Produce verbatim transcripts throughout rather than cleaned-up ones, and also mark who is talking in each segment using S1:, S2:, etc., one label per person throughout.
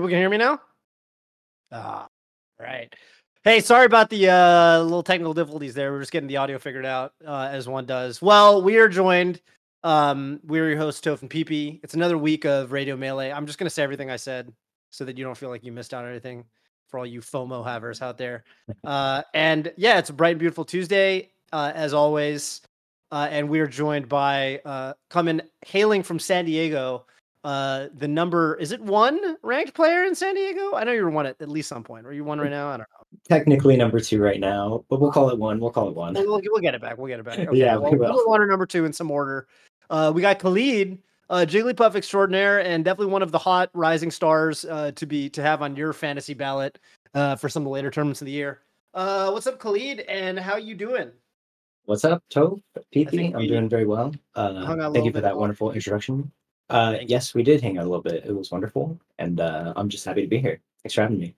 S1: People can hear me now? Ah, right. Hey, sorry about the uh, little technical difficulties there. We're just getting the audio figured out, uh, as one does. Well, we are joined. Um, we're your host, Toph and Peepee. It's another week of Radio Melee. I'm just going to say everything I said so that you don't feel like you missed out on anything for all you FOMO havers out there. Uh, and yeah, it's a bright and beautiful Tuesday, uh, as always. Uh, and we are joined by uh, coming hailing from San Diego. Uh, the number is it one ranked player in San Diego? I know you're one at, at least some point. Are you one right now? I don't know.
S2: Technically number two right now, but we'll call it one. We'll call it one.
S1: We'll, we'll get it back. We'll get it back. Okay.
S2: Yeah,
S1: well,
S2: we will.
S1: number one or number two in some order. Uh, we got Khalid, uh, Jigglypuff extraordinaire, and definitely one of the hot rising stars uh, to be to have on your fantasy ballot uh, for some of the later tournaments of the year. Uh, what's up, Khalid? And how you doing?
S2: What's up, Toph? Peepee?
S1: think
S2: I'm
S1: we
S2: doing very well. Uh,
S1: hung out a
S2: thank
S1: little
S2: you for
S1: bit
S2: that
S1: more.
S2: wonderful introduction. Uh, yes, we did hang out a little bit. It was wonderful, and uh, I'm just happy to be here. Thanks for having me.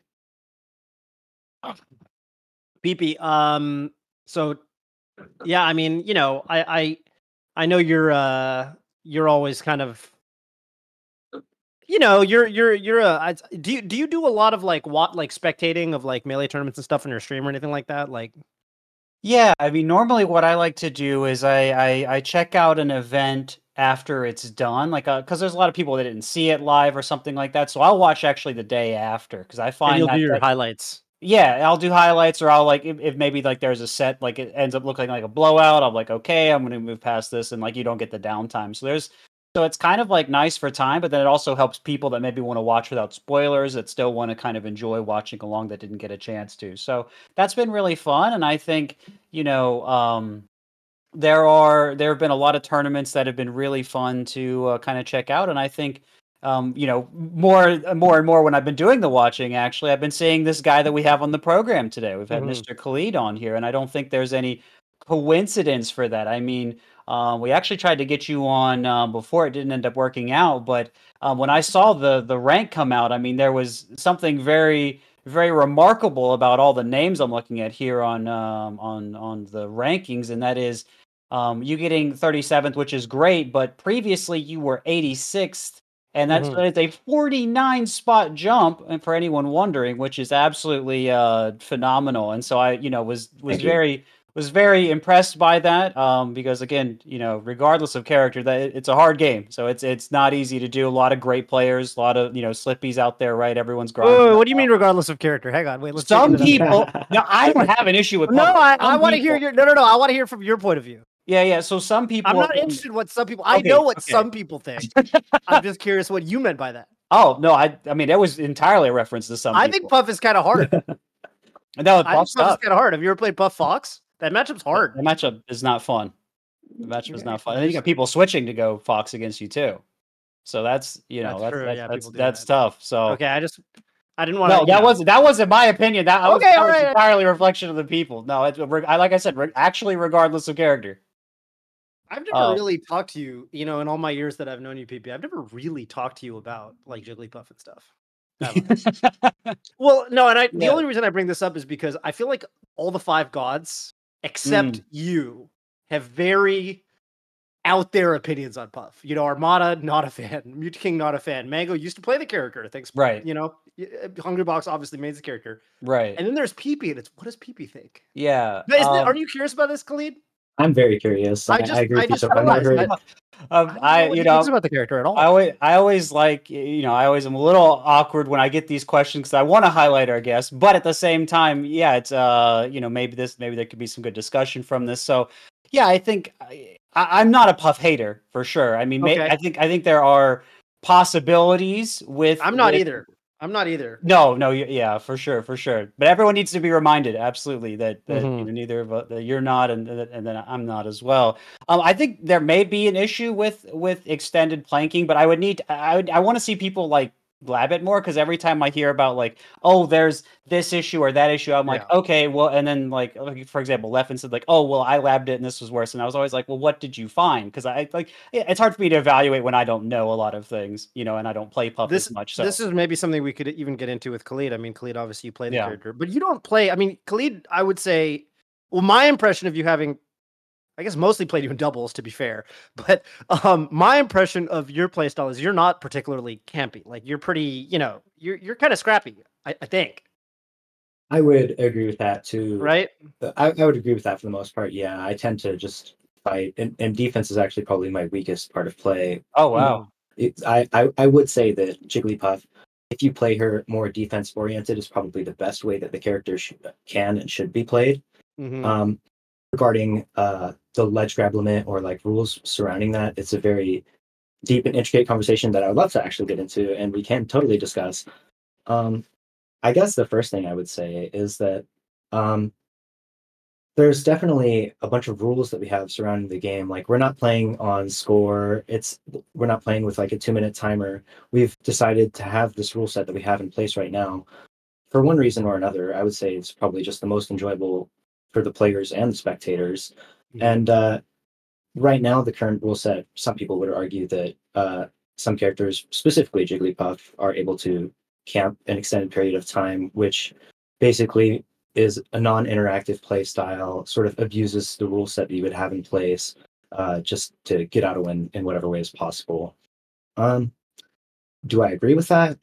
S1: Peepee, um, so yeah, I mean, you know, I, I, I know you're, uh, you're always kind of, you know, you're, you're, you're a. I, do you do you do a lot of like what like spectating of like melee tournaments and stuff on your stream or anything like that? Like,
S3: Yeah, I mean, normally what I like to do is I I, I check out an event after it's done, like because there's a lot of people that didn't see it live or something like that. So I'll watch actually the day after because I
S1: and
S3: find
S1: you'll
S3: that,
S1: do your
S3: that
S1: highlights.
S3: yeah, I'll do highlights or I'll like if, if maybe like there's a set like it ends up looking like a blowout. I'm like, okay, I'm gonna move past this, and like you don't get the downtime. So there's so it's kind of like nice for time, but then it also helps people that maybe want to watch without spoilers that still want to kind of enjoy watching along that didn't get a chance to. So that's been really fun, and I think you know. Um, there are there have been a lot of tournaments that have been really fun to uh, kind of check out, and I think um, you know more more and more when I've been doing the watching. Actually, I've been seeing this guy that we have on the program today. We've had
S1: Mhm.
S3: Mister Khalid on here, and I don't think there's any coincidence for that. I mean, um, we actually tried to get you on um, before it didn't end up working out, but um, when I saw the the rank come out, I mean, there was something very very remarkable about all the names I'm looking at here on um, on on the rankings, and that is um, you getting thirty-seventh, which is great, but previously you were eighty-sixth, and that's
S1: Mhm.
S3: it's a forty-nine spot jump, and for anyone wondering, which is absolutely uh, phenomenal. And so I, you know, was was
S2: Thank you.
S3: very was very impressed by that um, because again, you know, regardless of character, that it- it's a hard game, so it's it's not easy to do. A lot of great players, a lot of you know slippies out there, right? Everyone's grinding.
S1: Wait, wait, what do you mean, regardless of character? Hang on, wait. Let's dig
S3: Some
S1: into that.
S3: people, no, I don't have an issue with.
S1: No,
S3: public.
S1: I, I
S3: Some
S1: want to hear
S3: people-
S1: your. No, no, no. I want to hear from your point of view.
S3: Yeah, yeah. So some people.
S1: I'm not
S3: have been-
S1: interested in what some people. I
S3: Okay,
S1: know what
S3: okay.
S1: some people think. I'm just curious what you meant by that.
S3: Oh no, I I mean that was entirely a reference to some
S1: I
S3: people.
S1: think Puff is kind of hard.
S3: And that was
S1: I
S3: Buff
S1: think Puff is
S3: stuff.
S1: kind of hard. Have you ever played Buff Fox? That matchup's hard.
S3: The matchup is not fun. The matchup is not fun. And then you
S1: There's-
S3: got people switching to go Fox against you too. So that's you know
S1: That's
S3: that's
S1: true,
S3: that's
S1: yeah,
S3: that's,
S1: people do
S3: that's
S1: that.
S3: tough. So
S1: Okay, I just I didn't want to.
S3: no, that wasn't that wasn't my opinion. That, was,
S1: Okay,
S3: that
S1: all
S3: was
S1: right.
S3: entirely a reflection of the people. No, it's reg- I like I said, reg- actually, regardless of character.
S1: I've never
S3: Uh,
S1: really talked to you. You know, in all my years that I've known you, P P, I've never really talked to you about like Jigglypuff and stuff. Have I? Well, no, and I the
S3: Yeah.
S1: only reason I bring this up is because I feel like all the five gods, except
S3: Mm.
S1: you, have very out there opinions on Puff. You know, Armada, not a fan. Mute King, not a fan. Mango used to play the character. Thanks,
S3: Right.
S1: You know, y- uh, Hungry Box obviously made the character,
S3: right.
S1: and then there's P P, and it's what does P P think?
S3: Yeah.
S1: But Isn't it,
S3: um,
S1: aren't you curious about this, Khalid?
S2: I'm very curious.
S1: I
S2: I,
S1: just-
S2: I agree
S1: I
S2: with you.
S1: just
S2: So I've never
S1: realized
S2: heard.
S3: um,
S1: don't
S3: I,
S1: what
S3: you
S1: he thinks
S3: know,
S1: about the character at all.
S3: I always, I always like, you know, I always am a little awkward when I get these questions because I want to highlight our guests, but at the same time, yeah, it's, uh, you know, maybe this, maybe there could be some good discussion from this. So, yeah, I think I, I- I'm not a Puff hater for sure. I mean, may,
S1: Okay.
S3: I think, I think there are possibilities with.
S1: I'm not
S3: with-
S1: either. I'm not either.
S3: No, no, y- yeah, for sure, for sure. But everyone needs to be reminded, absolutely, that, that
S1: Mhm.
S3: you know, neither of us, that you're not, and and and then I'm not as well. Um, I think there may be an issue with with extended planking, but I would need, I would, I want to see people like blab it more because every time I hear about like, oh, there's this issue or that issue, I'm like,
S1: Yeah.
S3: okay, well, and then like, like, for example, Leffen said like, oh, well, I labbed it and this was worse, and I was always like, well, what did you find? Because I like, yeah, it's hard for me to evaluate when I don't know a lot of things, you know, and I don't play Puff
S1: This
S3: as much. So
S1: this is maybe something we could even get into with Khalid. I mean, Khalid, obviously you play the
S3: Yeah.
S1: character, but you don't play. I mean, Khalid, I would say, well, my impression of you having I guess mostly played you in doubles, to be fair. But um, my impression of your playstyle is you're not particularly campy. Like you're pretty, you know, you're you're kind of scrappy. I, I think,
S2: I would agree with that too.
S1: right?
S2: I, I would agree with that for the most part. Yeah, I tend to just fight, and, and defense is actually probably my weakest part of play.
S3: Oh wow.
S2: It, I, I I would say that Jigglypuff, if you play her more defense oriented, is probably the best way that the character sh- can and should be played.
S1: Mm-hmm.
S2: Um, regarding uh, the ledge grab limit or like rules surrounding that, it's a very deep and intricate conversation that I would love to actually get into, and we can totally discuss. Um, I guess the first thing I would say is that um, there's definitely a bunch of rules that we have surrounding the game. Like we're not playing on score. It's we're not playing with like a two minute timer. We've decided to have this rule set that we have in place right now. For one reason or another, I would say it's probably just the most enjoyable for the players and the spectators.
S1: Mhm.
S2: And uh, right now, the current rule set, some people would argue that uh, some characters, specifically Jigglypuff, are able to camp an extended period of time, which basically is a non-interactive play style, sort of abuses the rule set that you would have in place uh, just to get out a win in whatever way is possible. Um, do I agree with that?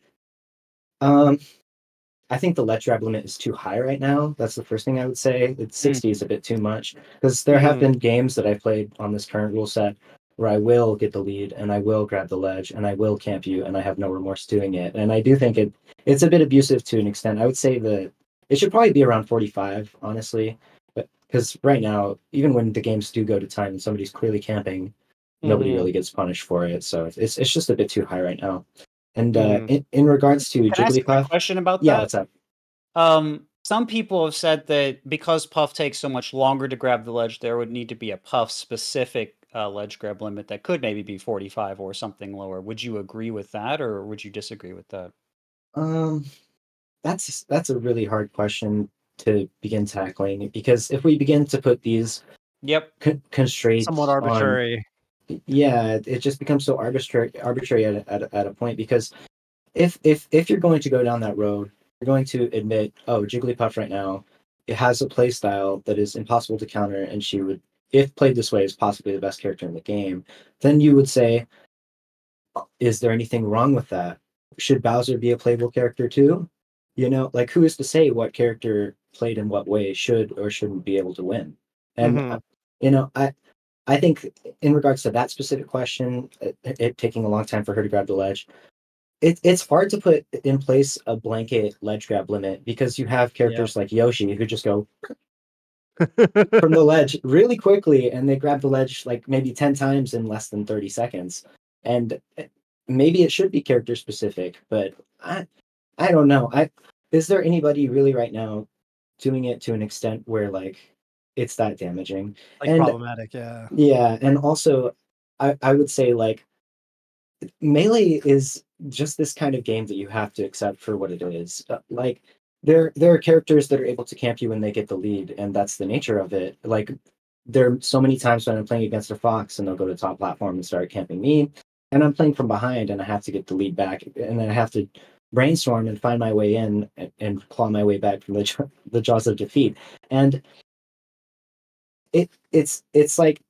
S2: Um, I think the let grab limit is too high right now. That's the first thing I would say. It's sixty is a bit too much because there have
S1: Mhm.
S2: been games that I've played on this current rule set where I will get the lead and I will grab the ledge and I will camp you and I have no remorse doing it. And I do think it it's a bit abusive to an extent. I would say that it should probably be around forty-five, honestly. But because right now, even when the games do go to time and somebody's clearly camping, nobody
S1: Mhm.
S2: really gets punished for it. So it's it's just a bit too high right now. And uh,
S1: Mhm.
S2: in, in regards to
S3: Can I ask a quick
S2: Jigglypuff,
S3: question about
S2: yeah,
S3: that?
S2: what's up?
S3: Um, some people have said that because Puff takes so much longer to grab the ledge, there would need to be a Puff specific uh, ledge grab limit that could maybe be forty-five or something lower. Would you agree with that, or would you disagree with that?
S2: Um, that's that's a really hard question to begin tackling because if we begin to put these
S3: Yep.
S2: con-
S1: Somewhat
S2: constraints on,
S1: arbitrary.
S2: yeah, it, it just becomes so arbitrary arbitrary at a, at a, at a point because if if if you're going to go down that road, you're going to admit, oh, Jigglypuff right now, it has a play style that is impossible to counter, and she would, if played this way, is possibly the best character in the game. Then you would say, is there anything wrong with that? Should Bowser be a playable character too? You know, like who is to say what character played in what way should or shouldn't be able to win? And uh,
S1: Mhm.
S2: you know, I I think in regards to that specific question, it, it taking a long time for her to grab the ledge, it, it's hard to put in place a blanket ledge grab limit because you have
S1: Yeah.
S2: characters like Yoshi who just go from the ledge really quickly and they grab the ledge like maybe ten times in less than thirty seconds. And eh, maybe it should be character specific, but I I don't know. I is there anybody really right now doing it to an extent where like it's that damaging?
S1: Like
S2: And
S1: problematic, yeah.
S2: yeah, and also I, I would say like Melee is just this kind of game that you have to accept for what it is. Uh, like there there are characters that are able to camp you when they get the lead, and that's the nature of it. Like there are so many times when I'm playing against a fox and they'll go to the top platform and start camping me, and I'm playing from behind and I have to get the lead back, and then I have to brainstorm and find my way in and, and claw my way back from the jaw- the jaws of defeat. And it it's it's like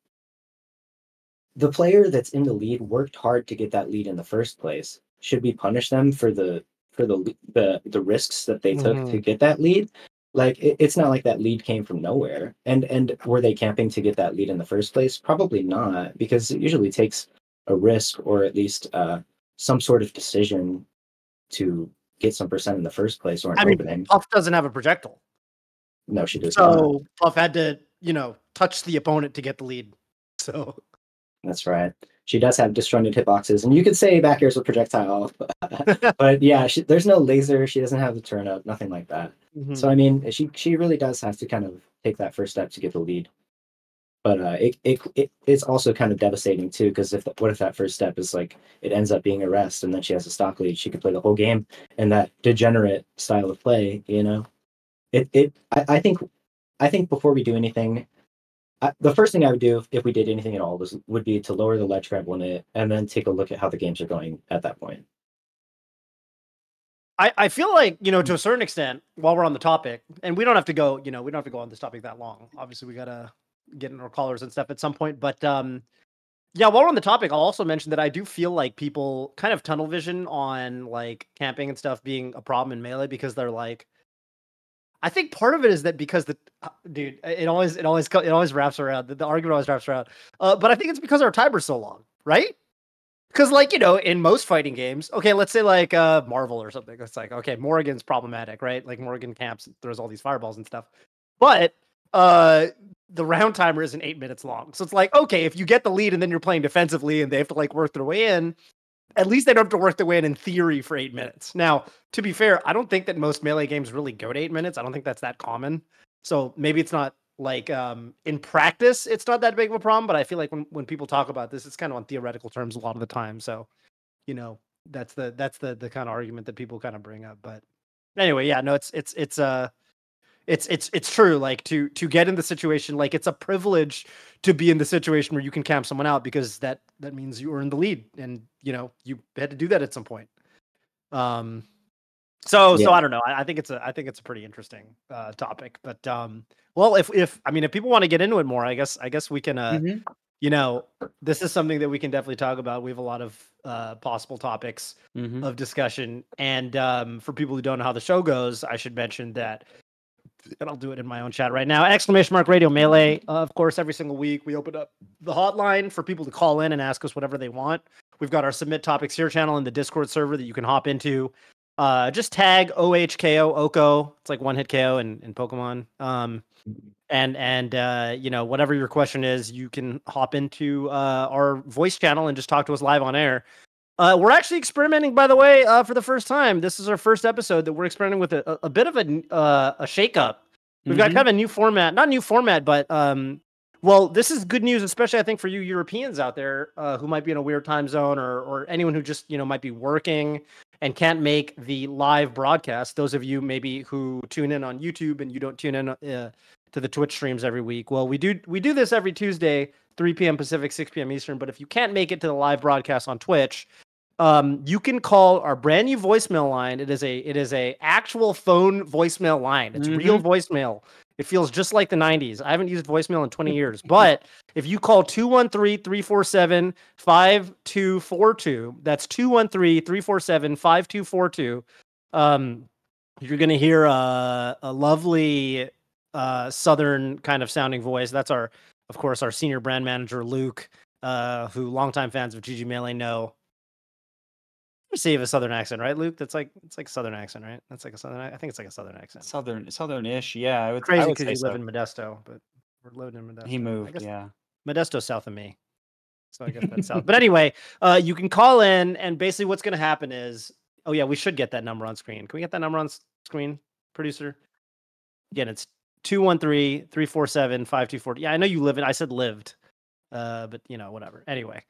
S2: the player that's in the lead worked hard to get that lead in the first place. Should we punish them for the for the the the risks that they took to
S1: Mhm.
S2: get that lead? Like it, it's not like that lead came from nowhere. And and were they camping to get that lead in the first place? Probably not, because it usually takes a risk or at least uh, some sort of decision to get some percent in the first place or an
S1: I mean,
S2: opening.
S1: Puff doesn't have a projectile.
S2: No, she does not.
S1: So Puff had to, you know, touch the opponent to get the lead. So
S2: That's right. She does have disjointed hitboxes, and you could say back air's a projectile, but yeah, she, there's no laser. She doesn't have the turn up, nothing like that. So
S1: Mhm.
S2: I mean, she she really does have to kind of take that first step to get the lead. But uh, it, it it it's also kind of devastating too, because if the, what if that first step is like it ends up being a rest, and then she has a stock lead, she could play the whole game in that degenerate style of play. You know, it it I, I think I think before we do anything, I, the first thing I would do if, if we did anything at all was would be to lower the ledge grab limit and then take a look at how the games are going at that point.
S1: I, I feel like, you know, to a certain extent, while we're on the topic, and we don't have to go, you know, we don't have to go on this topic that long. Obviously, we gotta get into our callers and stuff at some point. But um, yeah, while we're on the topic, I'll also mention that I do feel like people kind of tunnel vision on like camping and stuff being a problem in Melee because they're like, I think part of it is that because the uh, dude, it always it always it always wraps around the, the argument always wraps around. Uh, but I think it's because our timer's so long, right? Because like you know, in most fighting games, okay, let's say like uh, Marvel or something, it's like okay, Morrigan's problematic, right? Like Morrigan camps, throws all these fireballs and stuff, but uh, the round timer isn't eight minutes long, so it's like okay, if you get the lead and then you're playing defensively and they have to like work their way in. At least they don't have to work their way in in theory for eight minutes. Now, to be fair, I don't think that most Melee games really go to eight minutes. I don't think that's that common. So maybe it's not like um, in practice, it's not that big of a problem. But I feel like when, when people talk about this, it's kind of on theoretical terms a lot of the time. So, you know, that's the that's the the kind of argument that people kind of bring up. But anyway, yeah, no, it's it's it's uh it's it's it's true. Like to to get in the situation, like it's a privilege to be in the situation where you can camp someone out because that that means you are in the lead, and you know you had to do that at some point. Um, so
S2: Yeah.
S1: so I don't know. I, I think it's a I think it's a pretty interesting uh, topic. But um, well, if if I mean if people want to get into it more, I guess I guess we can. Uh,
S3: Mhm.
S1: You know, this is something that we can definitely talk about. We have a lot of uh, possible topics
S3: Mhm.
S1: of discussion, and um, for people who don't know how the show goes, I should mention that and I'll do it in my own chat right now. Exclamation mark radio melee. Uh, of course, every single week we open up the hotline for people to call in and ask us whatever they want. We've got our submit topics here channel in the Discord server that you can hop into. Uh, just tag O H K O Oko. It's like one hit K O in, in Pokemon. Um, and and uh, you know whatever your question is, you can hop into uh, our voice channel and just talk to us live on air. Uh, we're actually experimenting, by the way, uh, for the first time. This is our first episode that we're experimenting with a, a bit of a uh, a shakeup. We've got
S3: Mhm.
S1: kind of a new format, not new format, but um, well, this is good news, especially I think for you Europeans out there uh, who might be in a weird time zone, or or anyone who just you know might be working and can't make the live broadcast. Those of you maybe who tune in on YouTube and you don't tune in uh, to the Twitch streams every week. Well, we do we do this every Tuesday, three p.m. Pacific, six p.m. Eastern. But if you can't make it to the live broadcast on Twitch, um, you can call our brand new voicemail line. It is a it is a actual phone voicemail line. It's real voicemail. It feels just like the nineties. I haven't used voicemail in twenty years. But if you call two one three, three four seven, five two four two, that's two one three, three four seven, five two four two, um, you're going to hear a, a lovely uh, Southern kind of sounding voice. That's our, of course, our senior brand manager, Luke, uh, who longtime fans of G G Melee know. Receive a Southern accent, right, Luke? That's like it's like a Southern accent, right? That's like a Southern. I think it's like a Southern accent.
S3: Southern, southern-ish. Yeah, I would. I
S1: Crazy
S3: would
S1: because
S3: say
S1: you
S3: so.
S1: live in Modesto, but we're living in Modesto.
S3: He
S1: I
S3: moved.
S1: guess
S3: Yeah.
S1: Modesto's south of me, so I guess that's south. But anyway, uh, you can call in, and basically what's going to happen is, oh yeah, we should get that number on screen. Can we get that number on s- screen, producer? Again, it's two one three, three four seven, five two four. Yeah, I know you live in. I said lived, uh, but you know whatever. Anyway.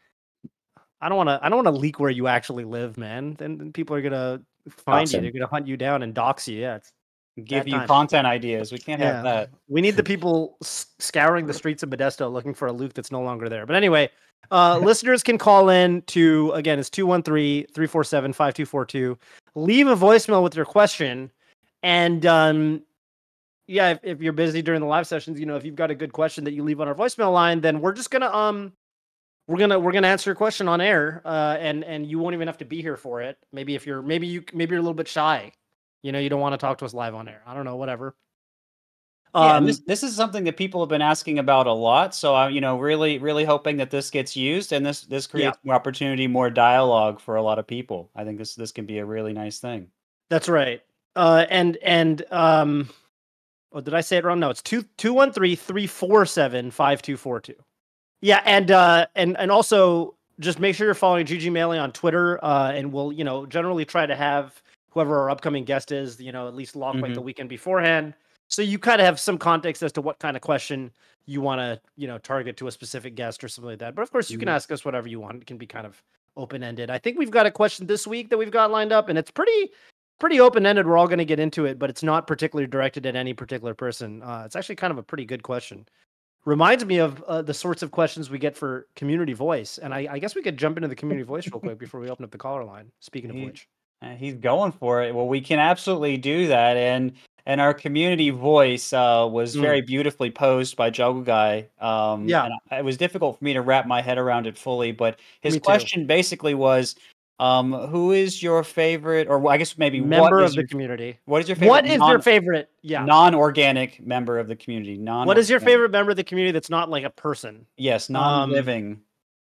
S1: I don't want to. I don't want to leak where you actually live, man. Then, then people are gonna find you.
S2: Awesome.
S1: They're gonna hunt you down and dox you. Yeah, it's
S3: Give
S1: bad
S3: you
S1: times.
S3: content ideas. We can't have
S1: Yeah,
S3: that.
S1: we need the people s- scouring the streets of Modesto looking for a Luke that's no longer there. But anyway, uh, listeners can call in to again. It's two one three, three four seven, five two four two. Leave a voicemail with your question, and um, yeah, if, if you're busy during the live sessions, you know, if you've got a good question that you leave on our voicemail line, then we're just gonna um. We're gonna we're gonna answer your question on air, uh, and and you won't even have to be here for it. Maybe if you're maybe you maybe you're a little bit shy, you know, you don't want to talk to us live on air. I don't know, whatever.
S3: Yeah, and
S1: Um,
S3: this this is something that people have been asking about a lot. So I'm, you know, really, really hoping that this gets used and this this
S1: Yeah.
S3: creates more opportunity, more dialogue for a lot of people. I think this this can be a really nice thing.
S1: that's right. Uh, and and um, oh, did I say it wrong? No, it's two two one three three four seven five two four two. Yeah, and uh, and and also just make sure you're following G G Melee on Twitter, uh, and we'll you know generally try to have whoever our upcoming guest is, you know, at least lock like the
S3: Mhm.
S1: weekend beforehand, so you kind of have some context as to what kind of question you want to you know target to a specific guest or something like that. But of course, you can
S3: Mhm.
S1: ask us whatever you want. It can be kind of open ended. I think we've got a question this week that we've got lined up, and it's pretty pretty open ended. We're all going to get into it, but it's not particularly directed at any particular person. Uh, it's actually kind of a pretty good question. Reminds me of uh, the sorts of questions we get for community voice. And I, I guess we could jump into the community voice real quick before we open up the caller line. Speaking of
S3: He-
S1: which,
S3: Uh, He's going for it. Well, we can absolutely do that. And and our community voice uh, was
S1: Mm.
S3: very beautifully posed by Juggle Guy. Um,
S1: Yeah.
S3: and I- it was difficult for me to wrap my head around it fully, but his
S1: Me too.
S3: question basically was, um, "Who is your favorite?" Or well, I guess maybe
S1: Member
S3: what
S1: of
S3: is
S1: the
S3: your
S1: community.
S3: what is your favorite
S1: What is your
S3: non
S1: favorite? Yeah.
S3: non-organic member of the community? Non.
S1: What is your favorite member of the community that's not like a person?
S3: Yes,
S1: Um,
S3: non-living.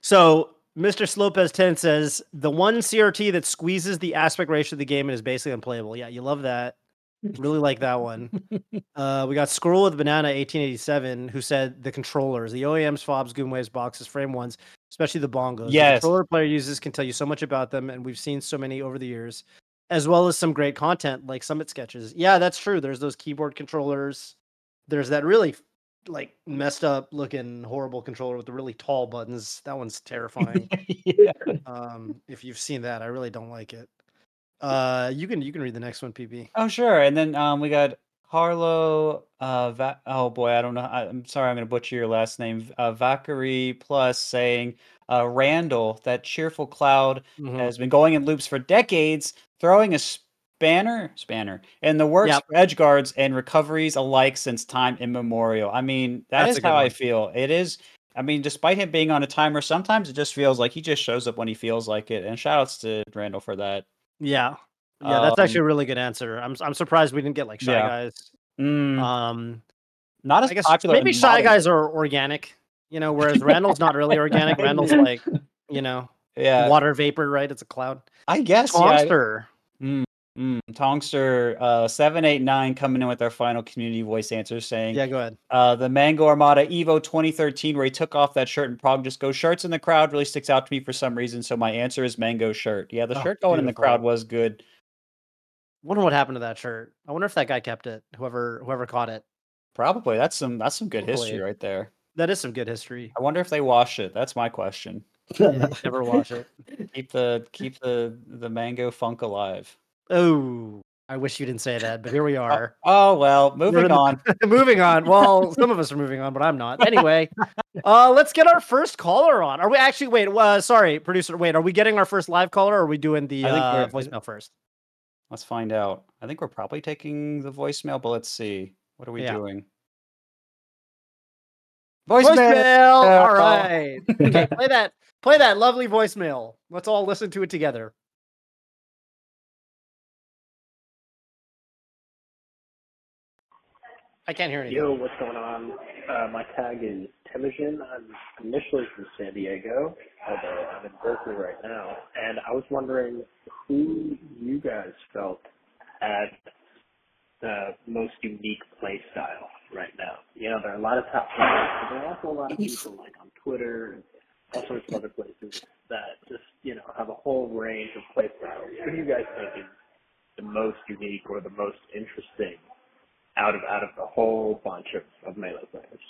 S1: So Mister Slopez ten says the one C R T that squeezes the aspect ratio of the game and is basically unplayable. Yeah, you love that. Really like that one. Uh, we got Squirrel with Banana eighteen eighty-seven who said the controllers, the O E Ms, fobs, goomways, boxes, frame ones, especially the bongos.
S3: Yes.
S1: The controller player uses can tell you so much about them, and we've seen so many over the years, as well as some great content like Summit sketches. Yeah, that's true. There's those keyboard controllers. There's that really like messed up looking horrible controller with the really tall buttons. That one's terrifying.
S3: Yeah.
S1: Um, if you've seen that, I really don't like it. Uh, you can you can read the next one, P B.
S3: Oh, sure. And then um, we got Carlo. Uh, Va- oh boy, I don't know. I, I'm sorry, I'm going to butcher your last name. Uh, Vakari Plus saying, uh, Randall, that cheerful cloud
S1: Mhm.
S3: has been going in loops for decades, throwing a spanner, spanner in the works
S1: Yep.
S3: for edge guards and recoveries alike since time immemorial. I mean, that
S1: That's
S3: is
S1: a good
S3: how I
S1: one.
S3: feel. It is. I mean, despite him being on a timer, sometimes it just feels like he just shows up when he feels like it. And shout outs to Randall for that.
S1: Yeah. Yeah, that's actually
S3: Um,
S1: a really good answer. I'm I'm surprised we didn't get like Shy
S3: yeah.
S1: Guys.
S3: Mm,
S1: Um,
S3: not as
S1: I guess
S3: popular
S1: maybe
S3: in
S1: Shy
S3: modern.
S1: Guys are organic, you know, whereas Randall's not really organic. Randall's like, you know,
S3: Yeah,
S1: water vapor, right? It's a cloud.
S3: I guess. Yeah.
S1: Tongster.
S3: Mm, mm. Tongster uh, seven eight nine coming in with our final community voice answer saying,
S1: Yeah, go ahead.
S3: uh, the Mango Armada Evo twenty thirteen, where he took off that shirt and Prague just go shirts in the crowd, really sticks out to me for some reason. So my answer is Mango shirt. Yeah, the
S1: Oh,
S3: shirt going in the
S1: beautiful.
S3: crowd was good.
S1: Wonder what happened to that shirt. I wonder if that guy kept it. Whoever whoever caught it.
S3: Probably. That's some that's some good history
S1: Hopefully.
S3: right there.
S1: That is some good history.
S3: I wonder if they wash it. That's my question.
S1: Yeah, never watch it.
S3: Keep the keep the the mango funk alive.
S1: Oh, I wish you didn't say that, but here we
S3: Oh,
S1: are.
S3: oh well,
S1: We're
S3: moving
S1: in the-
S3: on.
S1: moving on. Well, some of us are moving on, but I'm not. Anyway, uh, let's get our first caller on. Are we actually? Wait, uh, sorry, producer. Wait, are we getting our first live caller, or are we doing the
S3: I think
S1: uh,
S3: we're-
S1: voicemail first?
S3: Let's find out. I think we're probably taking the voicemail, but let's see. What are we
S1: Yeah.
S3: doing?
S1: Voicemail. All right. Okay, play that. Play that lovely voicemail. Let's all listen to it together. I can't hear anything.
S4: Yo, what's going on? Uh, my tag is Temujin. I'm initially from San Diego, although I'm in Berkeley right now. And I was wondering who you guys felt had the most unique play style right now. You know, there are a lot of top players, but there are also a lot of people like on Twitter and all sorts of other places that just, you know, have a whole range of play styles. Who do you guys think is the most unique or the most interesting out of out of the whole bunch of, of Melee players?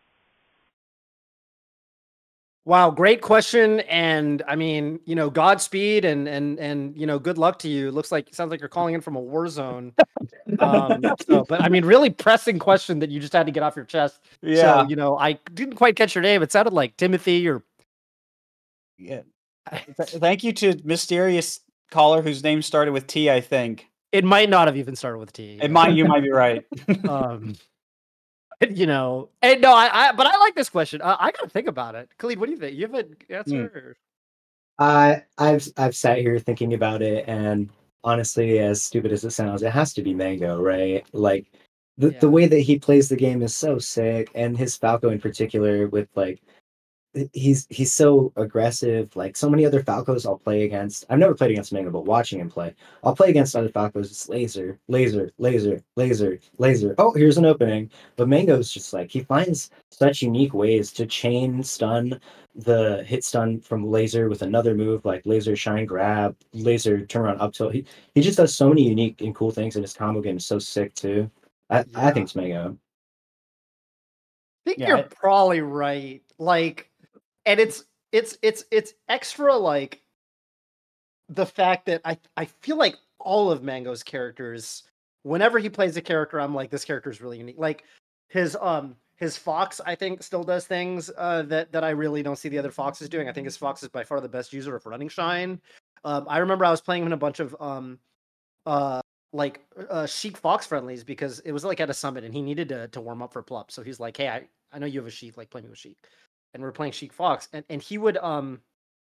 S1: Wow, great question. And I mean, you know, Godspeed and and and you know, good luck to you. Looks like sounds like you're calling in from a war zone. Um, so, but I mean, really pressing question that you just had to get off your chest.
S3: Yeah.
S1: So, you know, I didn't quite catch your name. It sounded like Timothy or
S3: Yeah. Th- Thank you to mysterious caller whose name started with T, I think.
S1: it might not have even started with T.
S3: It might you might be right.
S1: um you know, and no, I, I but I like this question. Uh, I gotta think about it. Khalid, what do you think? You have an answer?
S2: I I've I've sat here thinking about it, and honestly, as stupid as it sounds, it has to be Mango, right? Like the
S1: Yeah.
S2: the way that he plays the game is so sick, and his Falco in particular, with like he's he's so aggressive. Like so many other Falcos I'll play against. I've never played against Mango, but watching him play, I'll play against other Falcos. It's laser, laser, laser, laser, laser. Oh, here's an opening. But Mango's just like he finds such unique ways to chain stun the hit stun from laser with another move like laser shine grab, laser turn around up tilt. He he just does so many unique and cool things, and his combo game is so sick too. I, I
S1: Yeah.
S2: think it's Mango.
S1: I think
S3: Yeah,
S1: you're
S3: I-
S1: probably right. Like, and it's it's it's it's extra like the fact that I I feel like all of Mango's characters, whenever he plays a character, I'm like, this character is really unique. Like his um his Fox, I think, still does things uh that that I really don't see the other Foxes doing. I think his Fox is by far the best user of Running Shine. Um, I remember I was playing him in a bunch of um uh like uh, Sheik Fox friendlies because it was like at a summit and he needed to to warm up for Plup. So he's like, hey, I, I know you have a Sheik, like play me with Sheik. And we're playing Sheik Fox. And and he would um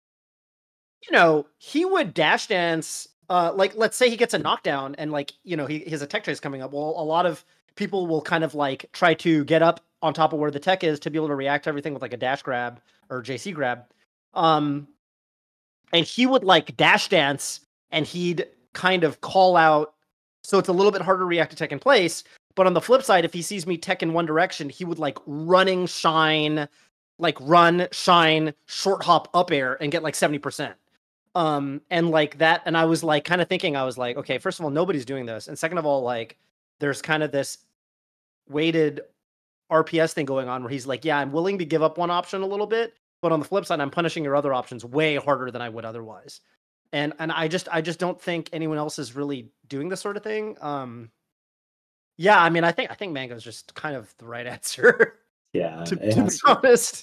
S1: you know, he would dash dance uh like let's say he gets a knockdown and like, you know, he his attack tray is coming up. Well, a lot of people will kind of like try to get up on top of where the tech is to be able to react to everything with like a dash grab or J C grab. Um and he would like dash dance and he'd kind of call out. So it's a little bit harder to react to tech in place. But on the flip side, if he sees me tech in one direction, he would like running shine, like run, shine, short hop up air and get like seventy percent. Um, and like that, and I was like kind of thinking, I was like, okay, first of all, nobody's doing this. And second of all, like there's kind of this weighted R P S thing going on where he's like, yeah, I'm willing to give up one option a little bit, but on the flip side, I'm punishing your other options way harder than I would otherwise. And and I just I just don't think anyone else is really doing this sort of thing. Um, yeah, I mean, I think I think Mango's just kind of the right answer.
S2: Yeah,
S1: to,
S2: it
S1: to be
S2: has-
S1: honest.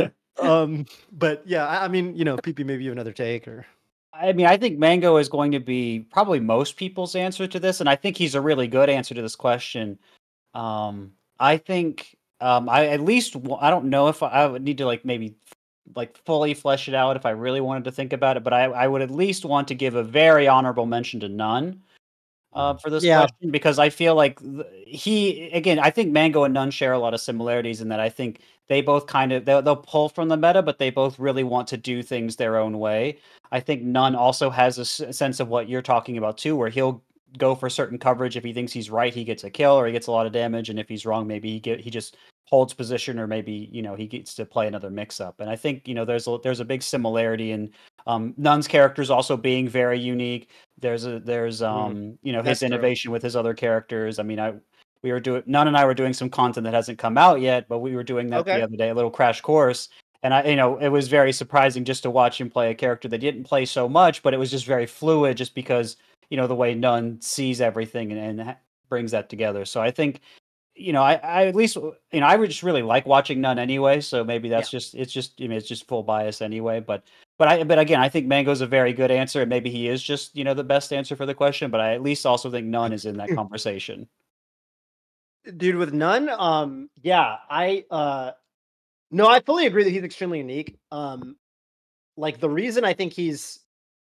S1: um, but yeah, I, I mean, you know, P P, maybe you have another take or.
S3: I mean, I think Mango is going to be probably most people's answer to this, and I think he's a really good answer to this question. Um, I think um, I at least w- I don't know if I, I would need to like maybe like fully flesh it out if I really wanted to think about it, but I, I would at least want to give a very honorable mention to None uh, for this
S1: Yeah.
S3: question because I feel like th- he again I think Mango and None share a lot of similarities in that I think they both kind of they'll, they'll pull from the meta, but they both really want to do things their own way. I think None also has a s- sense of what you're talking about too, where he'll go for certain coverage. If he thinks he's right, he gets a kill or he gets a lot of damage, and if he's wrong, maybe he get he just holds position, or maybe you know he gets to play another mix up. And I think you know there's a, there's a big similarity in um, Nunn's characters also being very unique. There's a there's um you know his
S1: That's true.
S3: innovation with his other characters. I mean, I we were doing Nunn and I were doing some content that hasn't come out yet, but we were doing that
S1: Okay.
S3: the other day, a little crash course. And I, you know, it was very surprising just to watch him play a character that didn't play so much, but it was just very fluid, just because you know the way Nunn sees everything and, and ha- brings that together. So I think, you know, I, I at least you know I would just really like watching Nunn anyway. So maybe that's just it's just I mean it's just full bias anyway. But but I but again I think Mango's a very good answer, and maybe he is just you know the best answer for the question. But I at least also think Nunn is in that conversation.
S1: Dude, with None, um, yeah, I uh no, I fully agree that he's extremely unique. Um, like the reason I think he's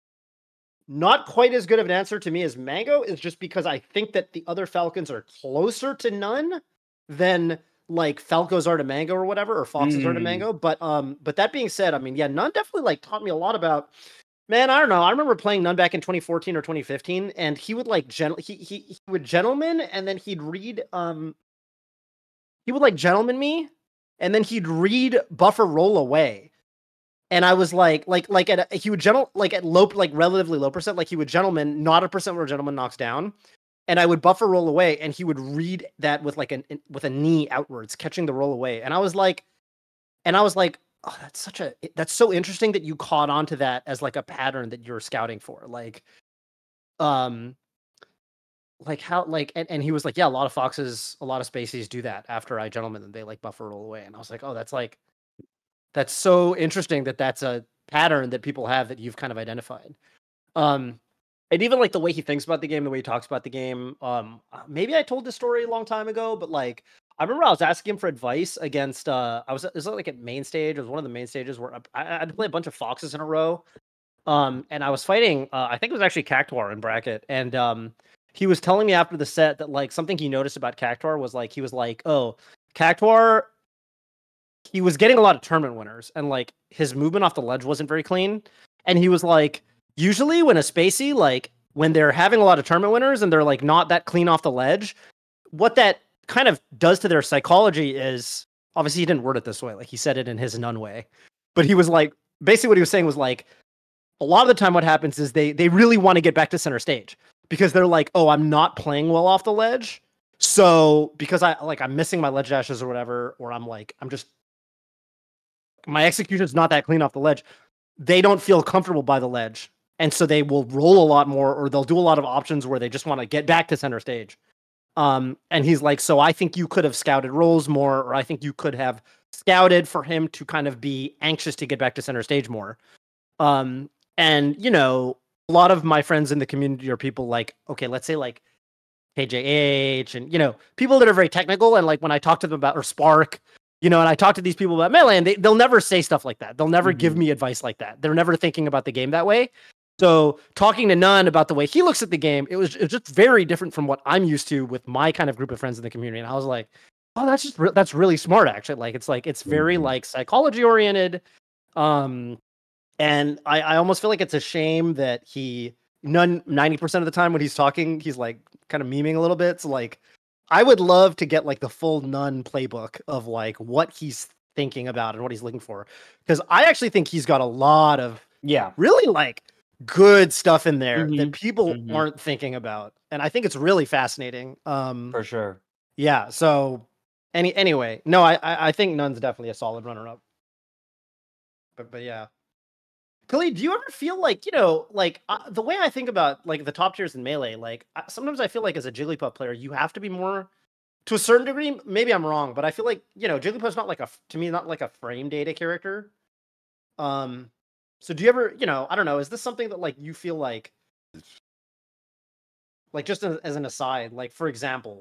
S1: not quite as good of an answer to me as Mango is just because I think that the other Falcons are closer to None than like Falcos are to Mango or whatever, or Foxes are to
S3: Mm.
S1: Mango. But um, but that being said, I mean, yeah, None definitely like taught me a lot about. Man, I don't know. I remember playing None back in twenty fourteen or twenty fifteen, and he would like gen- he, he he would gentleman, and then he'd read um he would like gentleman me, and then he'd read buffer roll away. And I was like, like, like at a, he would gentle like at low, like relatively low percent, like he would gentleman, not a percent where a gentleman knocks down, and I would buffer roll away, and he would read that with like an with a knee outwards, catching the roll away, and I was like, and I was like, oh, that's such a that's so interesting that you caught on to that as like a pattern that you're scouting for, like, um, like how like and, and he was like, yeah, a lot of foxes, a lot of species do that after I gentleman them, they like buffer roll away, and I was like, oh, that's like. That's so interesting that that's a pattern that people have that you've kind of identified. Um, and even like the way he thinks about the game, the way he talks about the game. Um, uh, maybe I told this story a long time ago, but like I remember I was asking him for advice against. Uh, I was it was like at main stage. It was one of the main stages where I, I had to play a bunch of foxes in a row. Um, and I was fighting. Uh, I think it was actually Cactuar in bracket, and um, he was telling me after the set that like something he noticed about Cactuar was like he was like, oh, Cactuar. He was getting a lot of tournament winners, and like his movement off the ledge wasn't very clean. And he was like, usually when a spacey, like when they're having a lot of tournament winners and they're like not that clean off the ledge, what that kind of does to their psychology is obviously he didn't word it this way, like he said it in his None way, but he was like basically what he was saying was like a lot of the time what happens is they they really want to get back to center stage because they're like, oh, I'm not playing well off the ledge, so because I like I'm missing my ledge dashes or whatever, or I'm like I'm just my execution's not that clean off the ledge, they don't feel comfortable by the ledge. And so they will roll a lot more, or they'll do a lot of options where they just want to get back to center stage. Um, and he's like, so I think you could have scouted rolls more, or I think you could have scouted for him to kind of be anxious to get back to center stage more. Um, and, you know, a lot of my friends in the community are people like, okay, let's say like K J H, and you know, people that are very technical. And like when I talk to them about or Spark, you know, and I talk to these people about Melee, and they, they'll never say stuff like that. They'll never mm-hmm. give me advice like that. They're never thinking about the game that way. So talking to None about the way he looks at the game, it was, it was just very different from what I'm used to with my kind of group of friends in the community. And I was like, oh, that's just re- that's really smart, actually. Like it's like it's very mm-hmm. like psychology oriented. Um, and I, I almost feel like it's a shame that he none ninety percent of the time when he's talking, he's like kind of memeing a little bit. So like I would love to get like the full None playbook of like what he's thinking about and what he's looking for. Because I actually think he's got a lot of
S3: yeah,
S1: really like good stuff in there
S3: mm-hmm.
S1: that people
S3: mm-hmm.
S1: aren't thinking about. And I think it's really fascinating. Um
S3: for sure.
S1: Yeah. So any anyway, no, I I think None's definitely a solid runner up. But but yeah. Khalid, do you ever feel like, you know, like uh, the way I think about like the top tiers in Melee, like uh, sometimes I feel like as a Jigglypuff player, you have to be more to a certain degree. Maybe I'm wrong, but I feel like, you know, Jigglypuff's not like a, to me, not like a frame data character. Um, so do you ever, you know, I don't know, is this something that like you feel like, like just as, as an aside, like for example,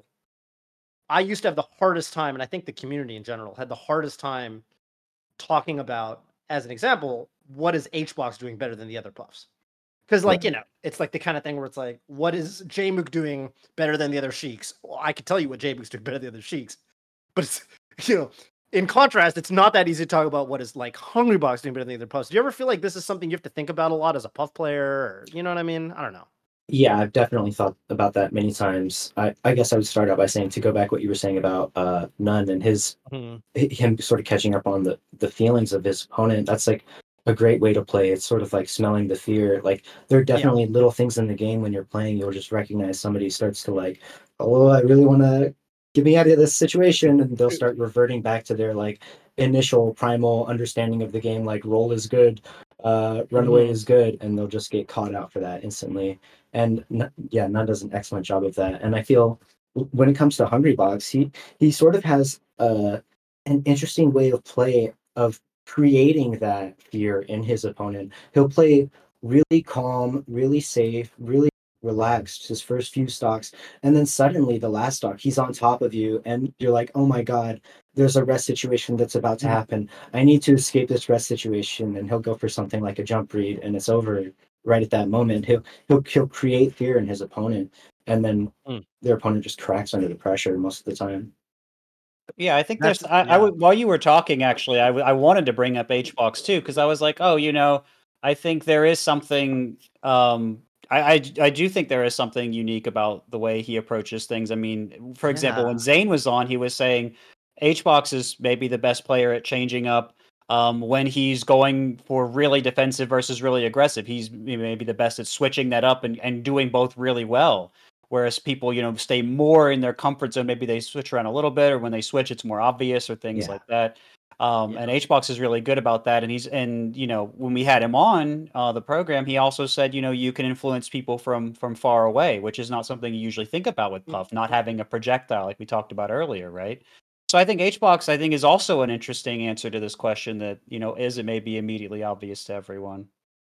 S1: I used to have the hardest time, and I think the community in general had the hardest time talking about, as an example, what is H-Box doing better than the other puffs? Because, like, you know, it's like the kind of thing where it's like, what is Jmook doing better than the other Sheiks? Well, I could tell you what Jmook's doing better than the other Sheiks. But, it's, you know, in contrast, it's not that easy to talk about what is, like, Hungrybox doing better than the other puffs. Do you ever feel like this is something you have to think about a lot as a puff player? Or, you know what I mean? I don't know.
S2: Yeah, I've definitely thought about that many times. I, I guess I would start out by saying, to go back what you were saying about uh, None and his mm-hmm. him sort of catching up on the, the feelings of his opponent. That's like a great way to play. It's sort of like smelling the fear. Like there are definitely yeah. little things in the game when you're playing, you'll just recognize somebody starts to like, oh, I really want to get me out of this situation. And they'll start reverting back to their like initial primal understanding of the game. Like roll is good, uh, runaway mm-hmm. is good. And they'll just get caught out for that instantly. And yeah, None does an excellent job of that. And I feel when it comes to Hungrybox, he, he sort of has uh, an interesting way of play of creating that fear in his opponent. He'll play really calm, really safe, really relaxed his first few stocks, and then suddenly the last stock he's on top of you and you're like, oh my god, there's a rest situation that's about to happen. I need to escape this rest situation. And he'll go for something like a jump read and it's over right at that moment. He'll he'll, he'll create fear in his opponent, and then mm. their opponent just cracks under the pressure most of the time.
S3: Yeah, I think That's, there's. I, yeah. I w- while you were talking, actually, I, w- I wanted to bring up H-Box too, because I was like, oh, you know, I think there is something. Um, I, I I do think there is something unique about the way he approaches things. I mean, for example, yeah. when Zane was on, he was saying H-Box is maybe the best player at changing up. Um, when he's going for really defensive versus really aggressive, he's maybe the best at switching that up and, and doing both really well. Whereas people, you know, stay more in their comfort zone. Maybe they switch around a little bit, or when they switch, it's more obvious or things yeah. like that. Um, yeah. And H-Box is really good about that. And he's, and, you know, when we had him on uh, the program, he also said, you know, you can influence people from, from far away, which is not something you usually think about with Puff, not having a projectile like we talked about earlier, right? So I think H-Box, I think, is also an interesting answer to this question that, you know, is it may be immediately obvious to everyone.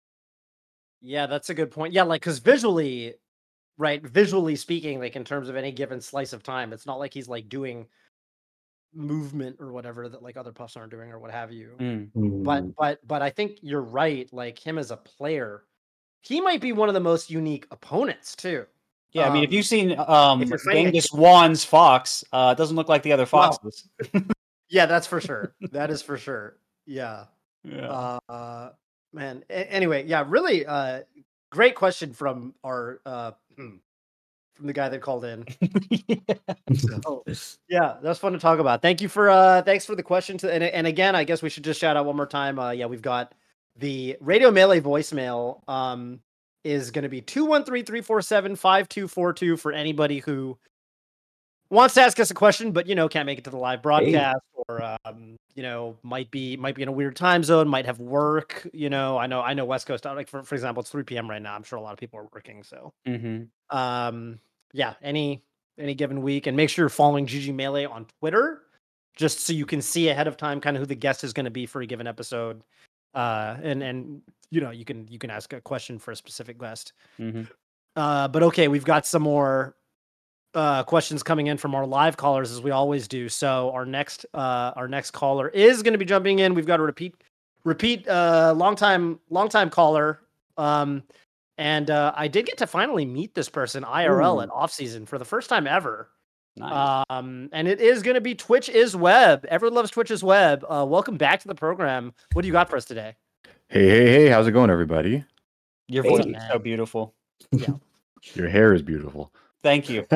S1: Yeah, that's a good point. Yeah, like, because visually, right, visually speaking, like in terms of any given slice of time, it's not like he's like doing movement or whatever that like other puffs aren't doing or what have you.
S3: Mm.
S1: But but but I think you're right. Like him as a player, he might be one of the most unique opponents too.
S3: Yeah, I mean, um, if you've seen um, Genghis Wan's Fox, uh, it doesn't look like the other foxes.
S1: Well, yeah, that's for sure. That is for sure. Yeah.
S3: Yeah.
S1: Uh, man. A- anyway, yeah, really uh, great question from our uh, from the guy that called in.
S3: yeah.
S1: So, yeah, that's fun to talk about. Thank you for uh, thanks for the question. To, and and again, I guess we should just shout out one more time. Uh, yeah, we've got the Radio Melee voicemail. Um, is going to be two one three, three four seven, five two four two for anybody who wants to ask us a question, but, you know, can't make it to the live broadcast hey. or, um, you know, might be, might be in a weird time zone, might have work, you know, I know, I know West Coast, like for, for example, it's three p.m. right now. I'm sure a lot of people are working. So,
S3: mm-hmm.
S1: um, yeah, any, any given week, and make sure you're following G G Melee on Twitter, just so you can see ahead of time kind of who the guest is going to be for a given episode. Uh, and, and, you know, you can, you can ask a question for a specific guest.
S3: Mm-hmm.
S1: Uh, but okay, we've got some more, uh, questions coming in from our live callers as we always do. So our next uh, our next caller is going to be jumping in. We've got a repeat repeat uh, long time long time caller. Um, and uh, I did get to finally meet this person I R L
S3: Ooh.
S1: at off season for the first time ever.
S3: Nice.
S1: Um, and it is going to be Twitch is Web. Everyone loves Twitch is Web. Uh, welcome back to the program. What do you got for us today?
S5: Hey, hey, hey! How's it going, everybody?
S3: Your
S2: Hey.
S3: voice is so beautiful.
S5: Your hair is beautiful.
S3: Thank you.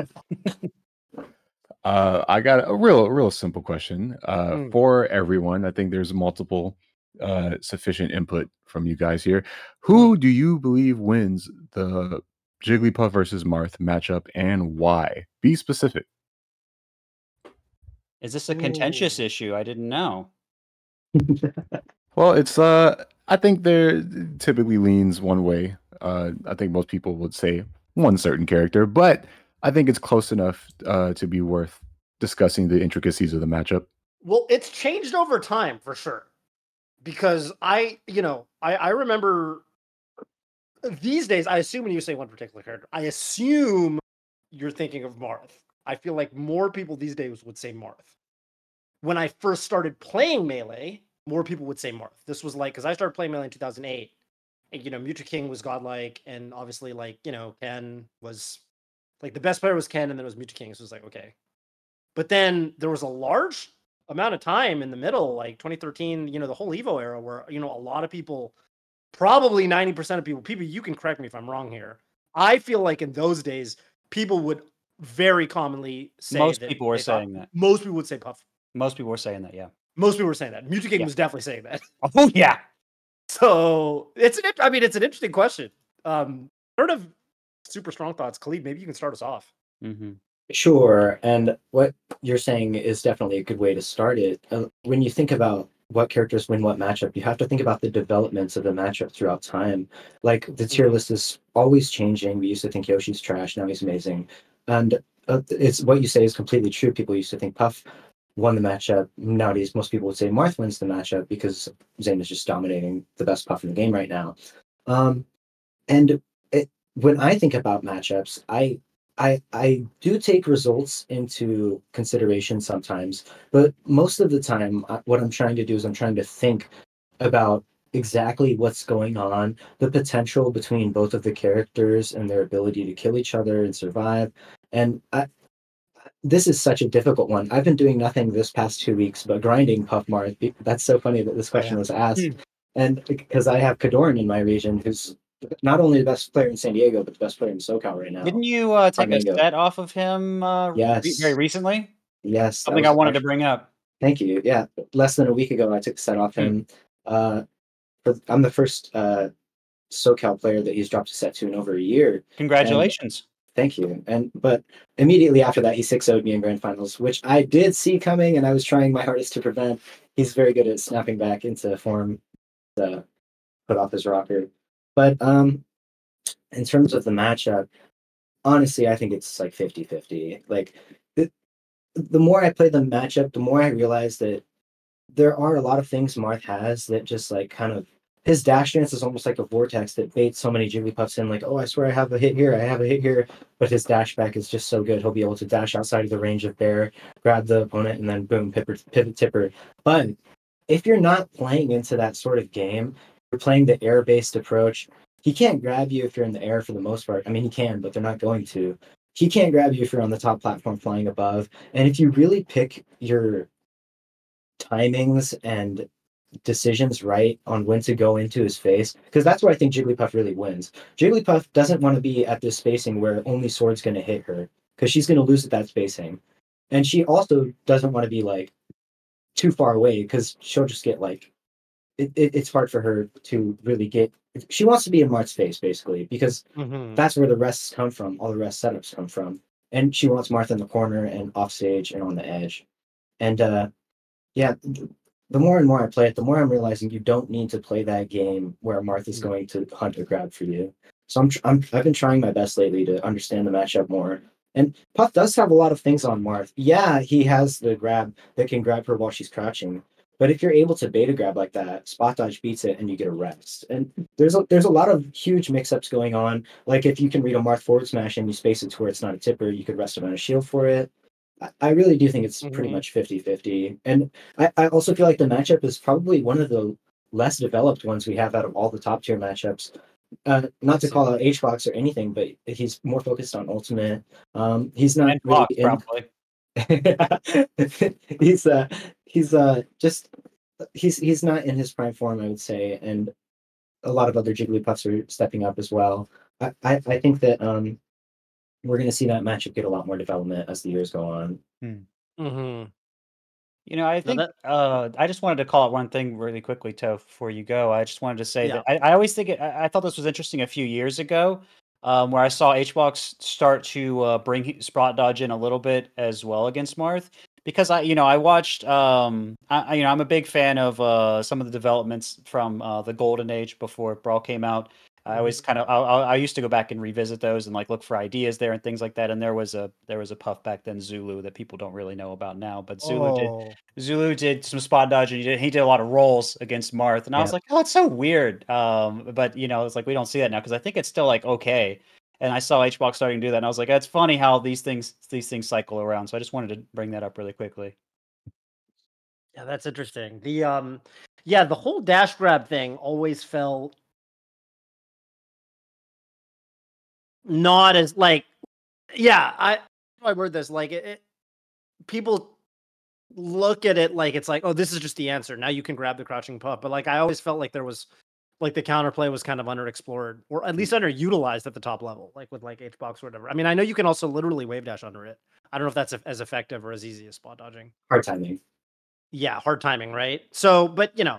S5: Uh, I got a real, real simple question uh,
S1: Mm.
S5: for everyone. I think there's multiple uh, sufficient input from you guys here. Who do you believe wins the Jigglypuff versus Marth matchup, and why? Be specific.
S3: Is this a contentious
S1: Ooh.
S3: issue? I didn't know.
S5: Well, it's uh, I think there typically leans one way. Uh, I think most people would say one certain character, but I think it's close enough uh, to be worth discussing the intricacies of the matchup.
S1: Well, it's changed over time for sure. Because I, you know, I, I remember these days, I assume when you say one particular character, I assume you're thinking of Marth. I feel like more people these days would say Marth. When I first started playing Melee, more people would say Marth. This was like, because I started playing Melee in two thousand eight, and, you know, Mewtwo King was godlike, and obviously, like, you know, Ken was, like, the best player was Ken, and then it was Mewtwo King, so it was like, okay. But then there was a large amount of time in the middle, like twenty thirteen, you know, the whole Evo era, where, you know, a lot of people, probably ninety percent of people, people, you can correct me if I'm wrong here. I feel like in those days, people would very commonly say
S3: Most
S1: that
S3: people were
S1: they thought-
S3: saying that.
S1: Most people would say Puff.
S3: Most people were saying that, yeah.
S1: Most people were saying that. Mewtwo King
S3: Yeah.
S1: was definitely saying that.
S3: Oh, yeah.
S1: So it's an, I mean, it's an interesting question. Um, sort of super strong thoughts. Khalid, maybe you can start us off.
S3: Mm-hmm.
S2: Sure. And what you're saying is definitely a good way to start it. Uh, when you think about what characters win what matchup, you have to think about the developments of the matchup throughout time. Like the tier
S1: Mhm.
S2: list is always changing. We used to think Yoshi's trash, now he's amazing. And uh, it's what you say is completely true. People used to think Puff won the matchup. Nowadays, most people would say Marth wins the matchup because Zayn is just dominating the best Puff in the game right now. Um, and it, when I think about matchups, I I I do take results into consideration sometimes, but most of the time, I- what I'm trying to do is I'm trying to think about exactly what's going on, the potential between both of the characters and their ability to kill each other and survive. And I, this is such a difficult one. I've been doing nothing this past two weeks but grinding Puff Marth. Be- That's so funny that this question
S1: yeah.
S2: was asked.
S1: Hmm.
S2: And because I have Kadoran in my region, who's not only the best player in San Diego, but the best player in SoCal right now.
S3: Didn't you uh, take a
S2: Flamingo.
S3: set off of him uh, re-
S2: Yes.
S3: very recently?
S2: Yes. that
S3: Something
S2: was
S3: I wanted to
S2: actually-
S3: bring up.
S2: Thank you. Yeah. Less than a week ago, I took a set off
S3: Hmm.
S2: him. Uh, for, I'm the first uh, SoCal player that he's dropped a set to in over a year.
S3: Congratulations.
S2: Thank you. And but immediately after that, he six oh'd me in grand finals, which I did see coming, and I was trying my hardest to prevent. He's very good at snapping back into form to put off his rocker. But um, in terms of the matchup, honestly, I think it's like fifty-fifty. Like it, the more I play the matchup, the more I realize that there are a lot of things Marth has that just like kind of his dash dance is almost like a vortex that baits so many Jigglypuffs in, like, oh, I swear I have a hit here, I have a hit here, but his dash back is just so good. He'll be able to dash outside of the range of Bear, grab the opponent, and then boom, pivot, pivot tipper. But if you're not playing into that sort of game, you're playing the air-based approach. He can't grab you if you're in the air for the most part. I mean, he can, but they're not going to. He can't grab you if you're on the top platform flying above. And if you really pick your timings and decisions right on when to go into his face, because that's where I think Jigglypuff really wins. Jigglypuff doesn't want to be at this spacing where only Sword's going to hit her, because she's going to lose at that spacing. And she also doesn't want to be like too far away, because she'll just get like it, it, it's hard for her to really get. She wants to be in Marth's face basically, because
S1: Mhm.
S2: that's where the rests come from. All the rest setups come from, and she wants Marth in the corner and off stage and on the edge. And uh, yeah, th- the more and more I play it, the more I'm realizing you don't need to play that game where Marth is
S1: Mm.
S2: going to hunt a grab for you. So I'm, tr- I'm I've been trying my best lately to understand the matchup more. And Puff does have a lot of things on Marth. Yeah, he has the grab that can grab her while she's crouching, But if you're able to beta grab like that, spot dodge beats it and you get a rest. And there's a, there's a lot of huge mix-ups going on. Like if you can read a Marth forward smash and you space it to where it's not a tipper, you could rest it on a shield for it. I, I really do think it's pretty
S1: Mhm.
S2: much fifty-fifty. And I, I also feel like the matchup is probably one of the less developed ones we have out of all the top tier matchups. Uh, not to call out HBox or anything, but he's more focused on ultimate. Um, he's not
S3: And
S2: really
S3: Fox,
S2: in.
S3: probably.
S2: he's uh he's uh just he's he's not in his prime form, I would say, and a lot of other Jigglypuffs are stepping up as well. I I, I think that um we're going to see that matchup get a lot more development as the years go on.
S1: Mm-hmm.
S3: You know, I
S1: No,
S3: think
S1: that
S3: uh, I just wanted to call out one thing really quickly, Toph, before you go. I just wanted to say
S1: yeah.
S3: that I, I always think it, I, I thought this was interesting a few years ago, um, where I saw HBox start to uh, bring he- Sprott Dodge in a little bit as well against Marth. Because I, you know, I watched, um, I, I- you know, I'm a big fan of uh, some of the developments from uh, the Golden Age before Brawl came out. I always kind of, I, I I used to go back and revisit those and like look for ideas there and things like that. And there was a there was a puff back then, Zulu, that people don't really know about now, but Zulu did
S1: Oh.
S3: Zulu did some spot dodge, and he did, he did a lot of rolls against Marth, and I was
S2: Yeah.
S3: like, oh, it's so weird. Um, but you know, it's like we don't see that now because I think it's still like okay. And I saw HBox starting to do that, and I was like, that's funny how these things these things cycle around. So I just wanted to bring that up really quickly.
S1: Yeah, that's interesting. The um yeah, the whole dash grab thing always felt not as like yeah, I I word this like it, it people look at it like it's like, oh, this is just the answer. Now you can grab the crouching puff. But like I always felt like there was like the counterplay was kind of underexplored or at least underutilized at the top level, like with like HBox or whatever. I mean, I know you can also literally wave dash under it. I don't know if that's a- as effective or as easy as spot dodging.
S2: Hard timing.
S1: Yeah, hard timing, right? So, but you know,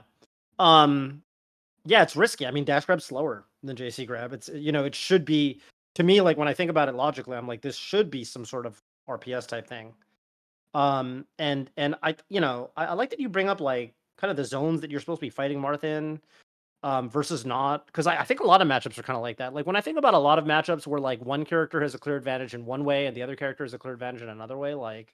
S1: um, yeah, it's risky. I mean, dash grab's slower than J C grab. It's you know, it should be to me like when I think about it logically, I'm like this should be some sort of R P S type thing. Um, and and I you know I, I like that you bring up like kind of the zones that you're supposed to be fighting Marth in, um, versus not because I, I think a lot of matchups are kind of like that. Like when I think about a lot of matchups where like one character has a clear advantage in one way and the other character has a clear advantage in another way, like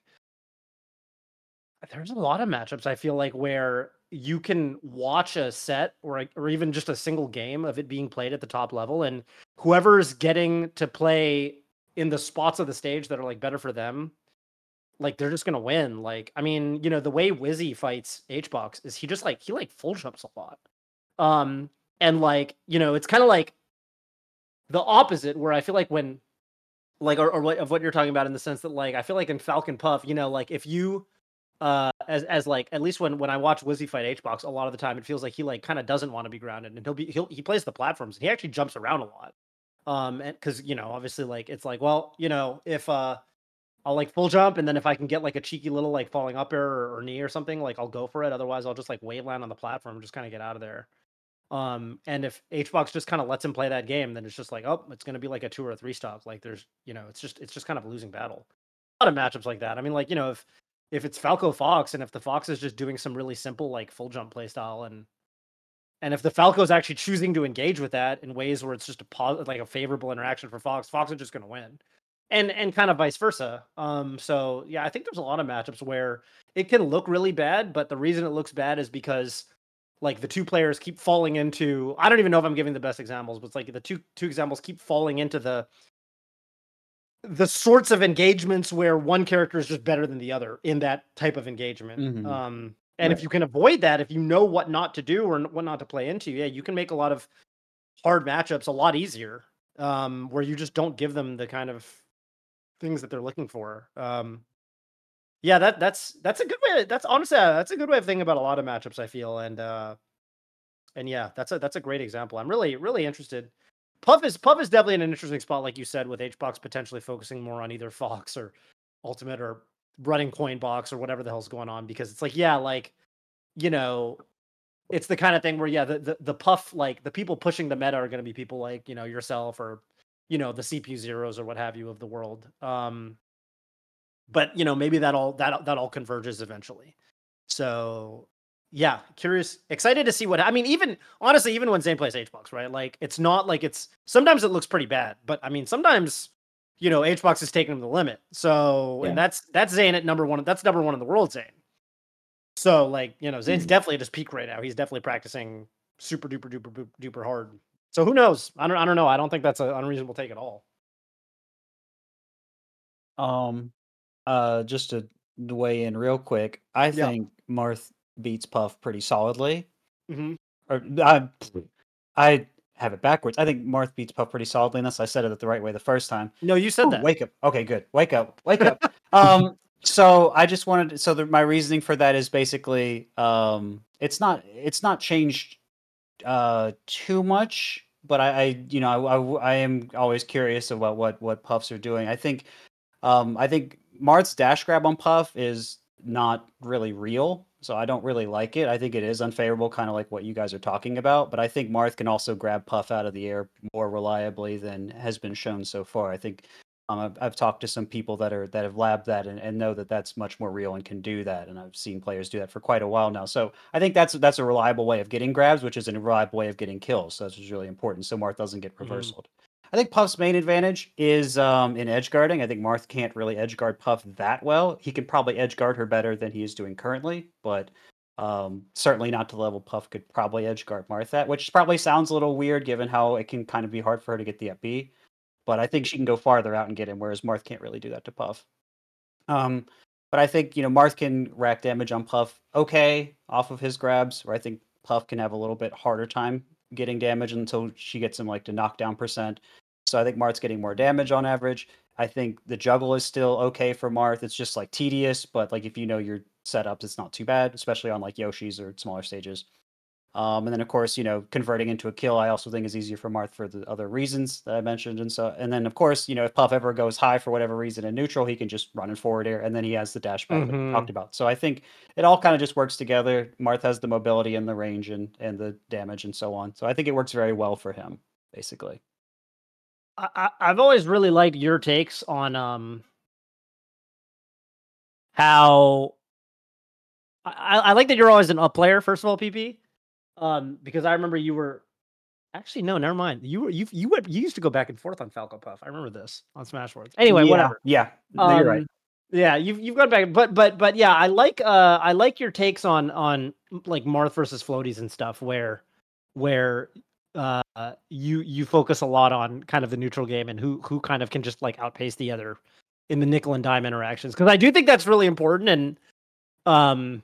S1: there's a lot of matchups I feel like where you can watch a set or a- or even just a single game of it being played at the top level, and whoever's getting to play in the spots of the stage that are like better for them, like they're just gonna win. Like I mean, you know, the way Wizzy fights HBox is he just like he like full jumps a lot, um, and like you know, it's kind of like the opposite where I feel like when like or, or what of what you're talking about in the sense that like I feel like in Falcon Puff, you know, like if you uh as as like at least when when I watch Wizzy fight HBox, a lot of the time it feels like he like kind of doesn't want to be grounded and he'll be he'll he plays the platforms and he actually jumps around a lot. Um and because you know, obviously like it's like, well, you know, if uh I'll like full jump and then if I can get like a cheeky little like falling up air or, or knee or something, like I'll go for it. Otherwise I'll just like wave land on the platform and just kind of get out of there. Um and if HBox just kind of lets him play that game, then it's just like, oh, it's gonna be like a two or a three stock. Like there's you know, it's just it's just kind of a losing battle. A lot of matchups like that. I mean, like, you know, if if it's Falco Fox and if the Fox is just doing some really simple like full jump playstyle and and if the Falco is actually choosing to engage with that in ways where it's just a pos- like a favorable interaction for Fox, Fox is just going to win, and and kind of vice versa. Um, so yeah, I think there's a lot of matchups where it can look really bad, but the reason it looks bad is because like the two players keep falling into. I don't even know if I'm giving the best examples, but it's like the two two examples keep falling into the the sorts of engagements where one character is just better than the other in that type of engagement.
S3: Mhm.
S1: Um, and if
S2: Right.
S1: you can avoid that, if you know what not to do or n- what not to play into, yeah, you can make a lot of hard matchups a lot easier. Um, where you just don't give them the kind of things that they're looking for. Um, yeah, that that's that's a good way. That's honestly uh, that's a good way of thinking about a lot of matchups. I feel and uh, and yeah, that's a that's a great example. I'm really really interested. Puff is Puff is definitely in an interesting spot, like you said, with HBox potentially focusing more on either Fox or Ultimate or running Coin Box or whatever the hell's going on. Because it's like, yeah, like you know, it's the kind of thing where yeah, the the, the Puff like the people pushing the meta are going to be people like you know yourself or you know the C P U zeros or what have you of the world. Um, but you know maybe that all that that all converges eventually. So yeah, curious, excited to see what I mean. Even honestly, even when Zane plays HBox, right? Like it's not like it's sometimes it looks pretty bad, but I mean sometimes you know HBox is taking him to the limit. So and
S2: Yeah.
S1: that's that's Zane at number one. That's number one in the world, Zane. So like, you know, Zane's
S5: Mm.
S1: definitely at his peak right now. He's definitely practicing super duper duper duper, duper hard. So who knows? I don't I don't know. I don't think that's an unreasonable take at all.
S3: Um, uh, just to weigh in real quick, I
S1: Yeah.
S3: think Marth beats Puff pretty solidly.
S1: Mm-hmm.
S3: Or I, I have it backwards. I think Marth beats Puff pretty solidly, unless I said it the right way the first time.
S1: No, you said
S3: Ooh,
S1: that.
S3: wake up. Okay, good. Wake up. Wake up. um, so I just wanted to, so the, my reasoning for that is basically um, it's not it's not changed uh too much, but I, I you know I, I I am always curious about what what Puffs are doing. I think um I think Marth's dash grab on Puff is not really real, so I don't really like it. I think it is unfavorable, kind of like what you guys are talking about. But I think Marth can also grab Puff out of the air more reliably than has been shown so far. I think um, I've, I've talked to some people that are that have labbed that and, and know that that's much more real and can do that. And I've seen players do that for quite a while now. So I think that's that's a reliable way of getting grabs, which is a reliable way of getting kills. So that's really important. So Marth doesn't get
S1: Mhm.
S3: reversaled. I think Puff's main advantage is um, in edge guarding. I think Marth can't really edge guard Puff that well. He can probably edge guard her better than he is doing currently, but um, certainly not to the level Puff could probably edge guard Marth at, which probably sounds a little weird given how it can kind of be hard for her to get the F B. But I think she can go farther out and get him, whereas Marth can't really do that to Puff. Um, but I think, you know, Marth can rack damage on Puff okay off of his grabs, where I think Puff can have a little bit harder time getting damage until she gets him like to knockdown percent. So I think Marth's getting more damage on average. I think the juggle is still okay for Marth. It's just like tedious, but like if you know your setups, it's not too bad, especially on like Yoshi's or smaller stages. Um, and then of course, you know, converting into a kill, I also think is easier for Marth for the other reasons that I mentioned. And so, and then of course, you know, if Puff ever goes high for whatever reason in neutral, he can just run in forward air, and then he has the dash back that we
S1: Mhm.
S3: talked about. So I think it all kind of just works together. Marth has the mobility and the range and and the damage and so on. So I think it works very well for him, basically.
S1: I, I I've always really liked your takes on um how I, I I like that you're always an up player, first of all, P P. Um, because I remember you were actually no, never mind. You were you you went you used to go back and forth on Falco Puff. I remember this on Smash Words. Anyway,
S3: yeah,
S1: whatever.
S3: Yeah, no, you're right.
S1: Um, yeah, you've you've gone back, but but but yeah, I like uh I like your takes on on like Marth versus floaties and stuff where where uh you you focus a lot on kind of the neutral game and who who kind of can just like outpace the other in the nickel and dime interactions, because I do think that's really important. And um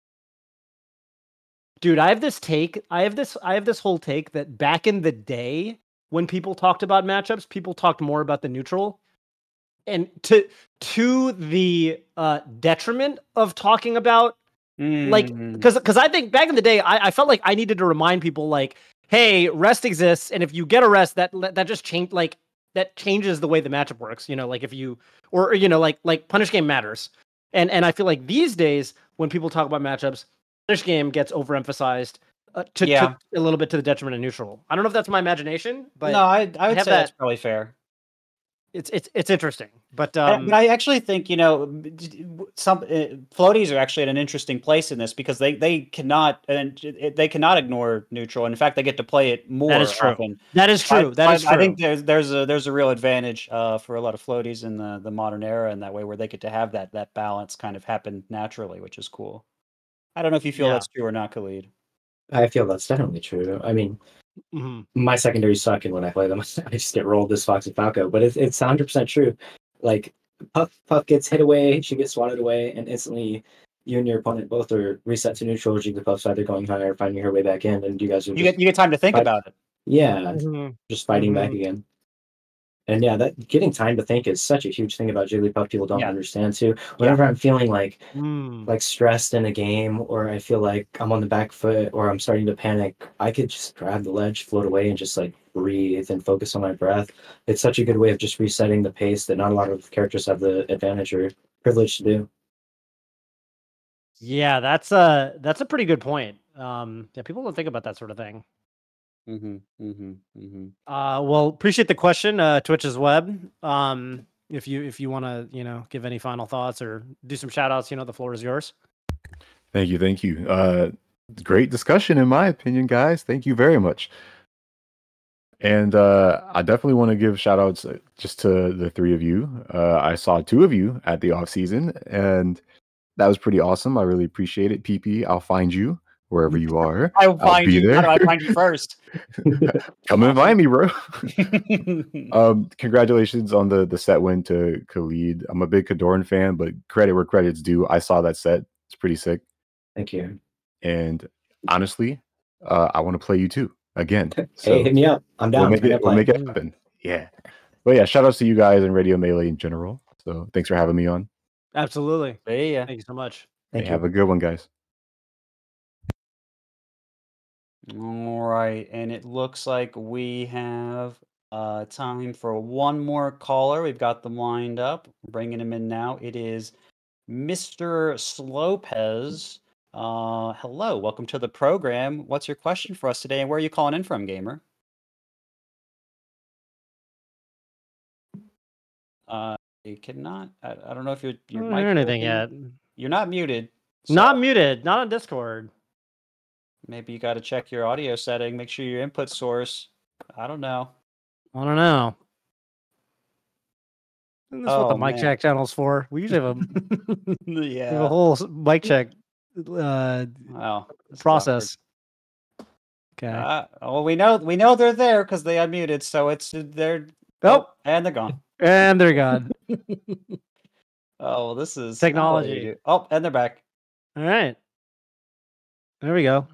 S1: dude, I have this take. I have this. I have this whole take that back in the day, when people talked about matchups, people talked more about the neutral, and to to the uh, detriment of talking about like
S3: Mm,
S1: because because I think back in the day, I, I felt like I needed to remind people like, hey, rest exists, and if you get a rest, that that just change like that changes the way the matchup works. You know, like if you or you know like like punish game matters, and and I feel like these days when people talk about matchups, punish game gets overemphasized uh, to,
S3: yeah.
S1: to a little bit to the detriment of neutral. I don't know if that's my imagination, but
S3: no, I I would
S1: have
S3: say that's
S1: that-
S3: probably fair.
S1: it's it's it's interesting. But
S3: I-
S1: um,
S3: but I actually think, you know, b- d- w- some uh, floaties are actually at an interesting place in this because they they cannot and it- they cannot ignore neutral. In fact, they get to play it more
S1: that is true.
S3: often.
S1: That is true.
S3: I,
S1: that
S3: I,
S1: is true.
S3: I think there's there's a there's a real advantage uh, for a lot of floaties in the, the modern era in that way, where they get to have that that balance kind of happen naturally, which is cool. I don't know if you feel
S1: Yeah.
S3: that's true or not, Khalid.
S2: I feel that's definitely true. I mean,
S1: Mhm.
S2: my secondaries suck, and when I play them, I just get rolled as Fox and Falco. But it's it's one hundred percent true. Like Puff Puff gets hit away, she gets swatted away, and instantly you and your opponent both are reset to neutral. Jigglypuff's either going higher, finding her way back in, and you guys are
S3: You
S2: just
S3: get you get time to think
S2: fight-
S3: about it.
S2: yeah,
S1: Mhm.
S2: just fighting back
S1: Mhm.
S2: again. And yeah, that getting time to think is such a huge thing about Jigglypuff. People don't
S3: Yeah.
S2: understand too. Whenever I'm feeling like
S1: Mm.
S2: like stressed in a game, or I feel like I'm on the back foot, or I'm starting to panic, I could just grab the ledge, float away, and just like breathe and focus on my breath. It's such a good way of just resetting the pace that not a lot of characters have the advantage or privilege to do.
S1: Yeah, that's a that's a pretty good point. Um, yeah, people don't think about that sort of thing.
S3: Mm-hmm. Mm-hmm. Mm-hmm.
S1: Uh, well, appreciate the question, uh, Twitch's web. Um, if you if you want to, you know, give any final thoughts or do some shout outs, you know, the floor is yours.
S5: Thank you, thank you. Uh, great discussion, in my opinion, guys. Thank you very much. And uh, I definitely want to give shout outs just to the three of you. Uh, I saw two of you at the off season, and that was pretty awesome. I really appreciate it. P P, I'll find you wherever you are.
S3: I will
S5: I'll
S3: find
S5: be
S3: you.
S5: there.
S3: How do I find you first?
S5: Come and find me, bro. um, congratulations on the the set win to Khalid. I'm a big Kadoran fan, but credit where credit's due. I saw that set. It's pretty sick.
S2: Thank you.
S5: And honestly, uh, I want to play you too again. So
S2: Hey, hit me up. I'm down.
S5: we'll make
S2: I'm
S5: it. We'll
S2: play.
S5: make it happen. Yeah. But yeah, shout outs to you guys and Radio Melee in general. So thanks for having me on.
S1: Absolutely.
S3: See ya.
S1: Thank you so much.
S2: Thank
S5: Hey,
S2: you.
S5: have a good one, guys.
S3: All right, and it looks like we have uh, time for one more caller. We've got them lined up. Bringing him in now. It is Mister Slopez. Uh, hello, welcome to the program. What's your question for us today, and where are you calling in from, gamer? Uh, you cannot. I, I don't know if you're.
S1: I
S3: Your
S1: don't
S3: mic
S1: hear anything
S3: will
S1: yet.
S3: be- You're not muted.
S1: Not
S3: so
S1: muted. Not on Discord.
S3: Maybe you got to check your audio setting. Make sure your input source. I don't know.
S1: I don't know. Isn't this what the
S3: Oh,
S1: mic
S3: man.
S1: check channel's for? We usually have a, we have a
S3: Yeah.
S1: whole s- mic check uh,
S3: Wow. this is
S1: process. Okay.
S3: awkward. Uh, well, we know we know they're there because they unmuted, so it's they're
S1: oh,
S3: and they're gone.
S1: and they're gone.
S3: Oh, well, this is
S1: Technology.
S3: Oh, and they're back.
S1: All right. There we go.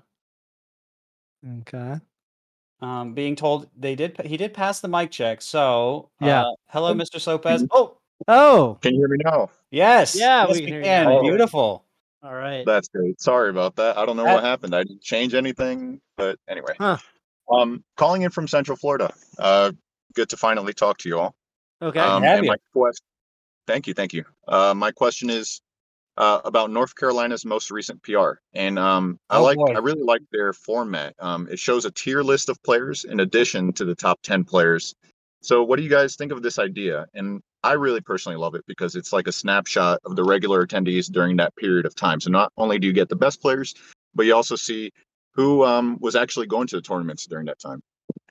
S1: Okay.
S3: Um, being told they did he did pass the mic check. So
S1: Yeah.
S3: uh, hello, Mister Slopez. Oh,
S1: Oh,
S6: Can you hear me now?
S3: yes.
S1: Yeah,
S3: yes,
S1: we can hear you
S3: can.
S1: now.
S3: Beautiful.
S1: all right.
S6: That's great. Sorry about that. I don't know
S3: That-
S6: what happened. I didn't change anything, but anyway.
S1: Huh.
S6: Um, calling in from Central Florida. Uh, good to finally talk to you all.
S1: Okay.
S6: Um,
S3: have
S6: and
S3: you.
S6: my quest. Thank you, thank you. Uh, my question is uh, about North Carolina's most recent P R, and um, I
S3: Oh,
S6: like.
S3: boy.
S6: I really like their format. Um, it shows a tier list of players in addition to the top ten players. So, what do you guys think of this idea? And I really personally love it because it's like a snapshot of the regular attendees during that period of time. So, not only do you get the best players, but you also see who um, was actually going to the tournaments during that time.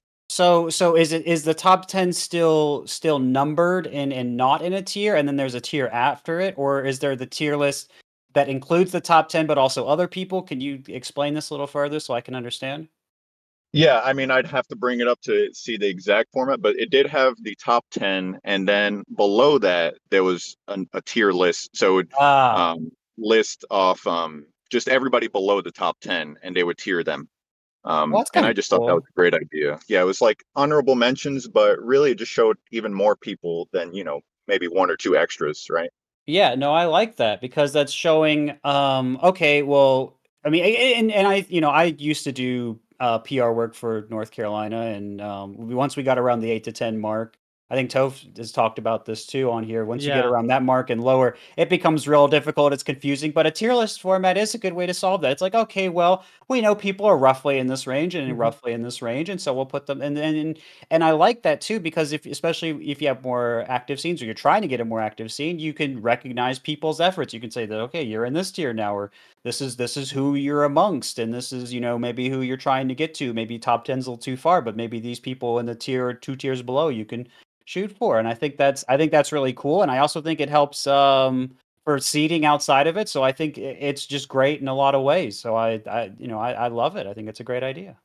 S3: So so is it is the top ten still still numbered and and not in a tier, and then there's a tier after it, or is there the tier list that includes the top ten but also other people? Can you explain this a little further so I can understand?
S6: Yeah, I mean, I'd have to bring it up to see the exact format, but it did have the top ten, and then below that there was an, a tier list. So it would
S3: Ah,
S6: um, list off um, just everybody below the top ten, and they would tier them. Um,
S3: Well, that's
S6: and
S3: kinda
S6: I just thought that
S3: cool.
S6: was a great idea. Yeah, it was like honorable mentions, but really it just showed even more people than, you know, maybe one or two extras, right?
S3: Yeah, no, I like that because that's showing. Um, okay, well, I mean, a- a- and and I, you know, I used to do uh, P R work for North Carolina, and um, we- once we got around the eight to ten mark, I think Toph has talked about this too on here. Once you get
S1: Yeah.
S3: around that mark and lower, it becomes real difficult. It's confusing, but a tier list format is a good way to solve that. It's like, okay, well, we know people are roughly in this range and
S1: Mhm.
S3: roughly in this range, and so we'll put them. And and and I like that too because if, especially if you have more active scenes or you're trying to get a more active scene, you can recognize people's efforts. You can say that, okay, you're in this tier now, or this is this is who you're amongst, and this is, you know, maybe who you're trying to get to. Maybe top ten's a little too far, but maybe these people in the tier or two tiers below you can shoot for. And I think that's I think that's really cool. And I also think it helps um for seeding outside of it. So I think i- it's just great in a lot of ways. So I, I you know, I, I love it. I think it's a great idea.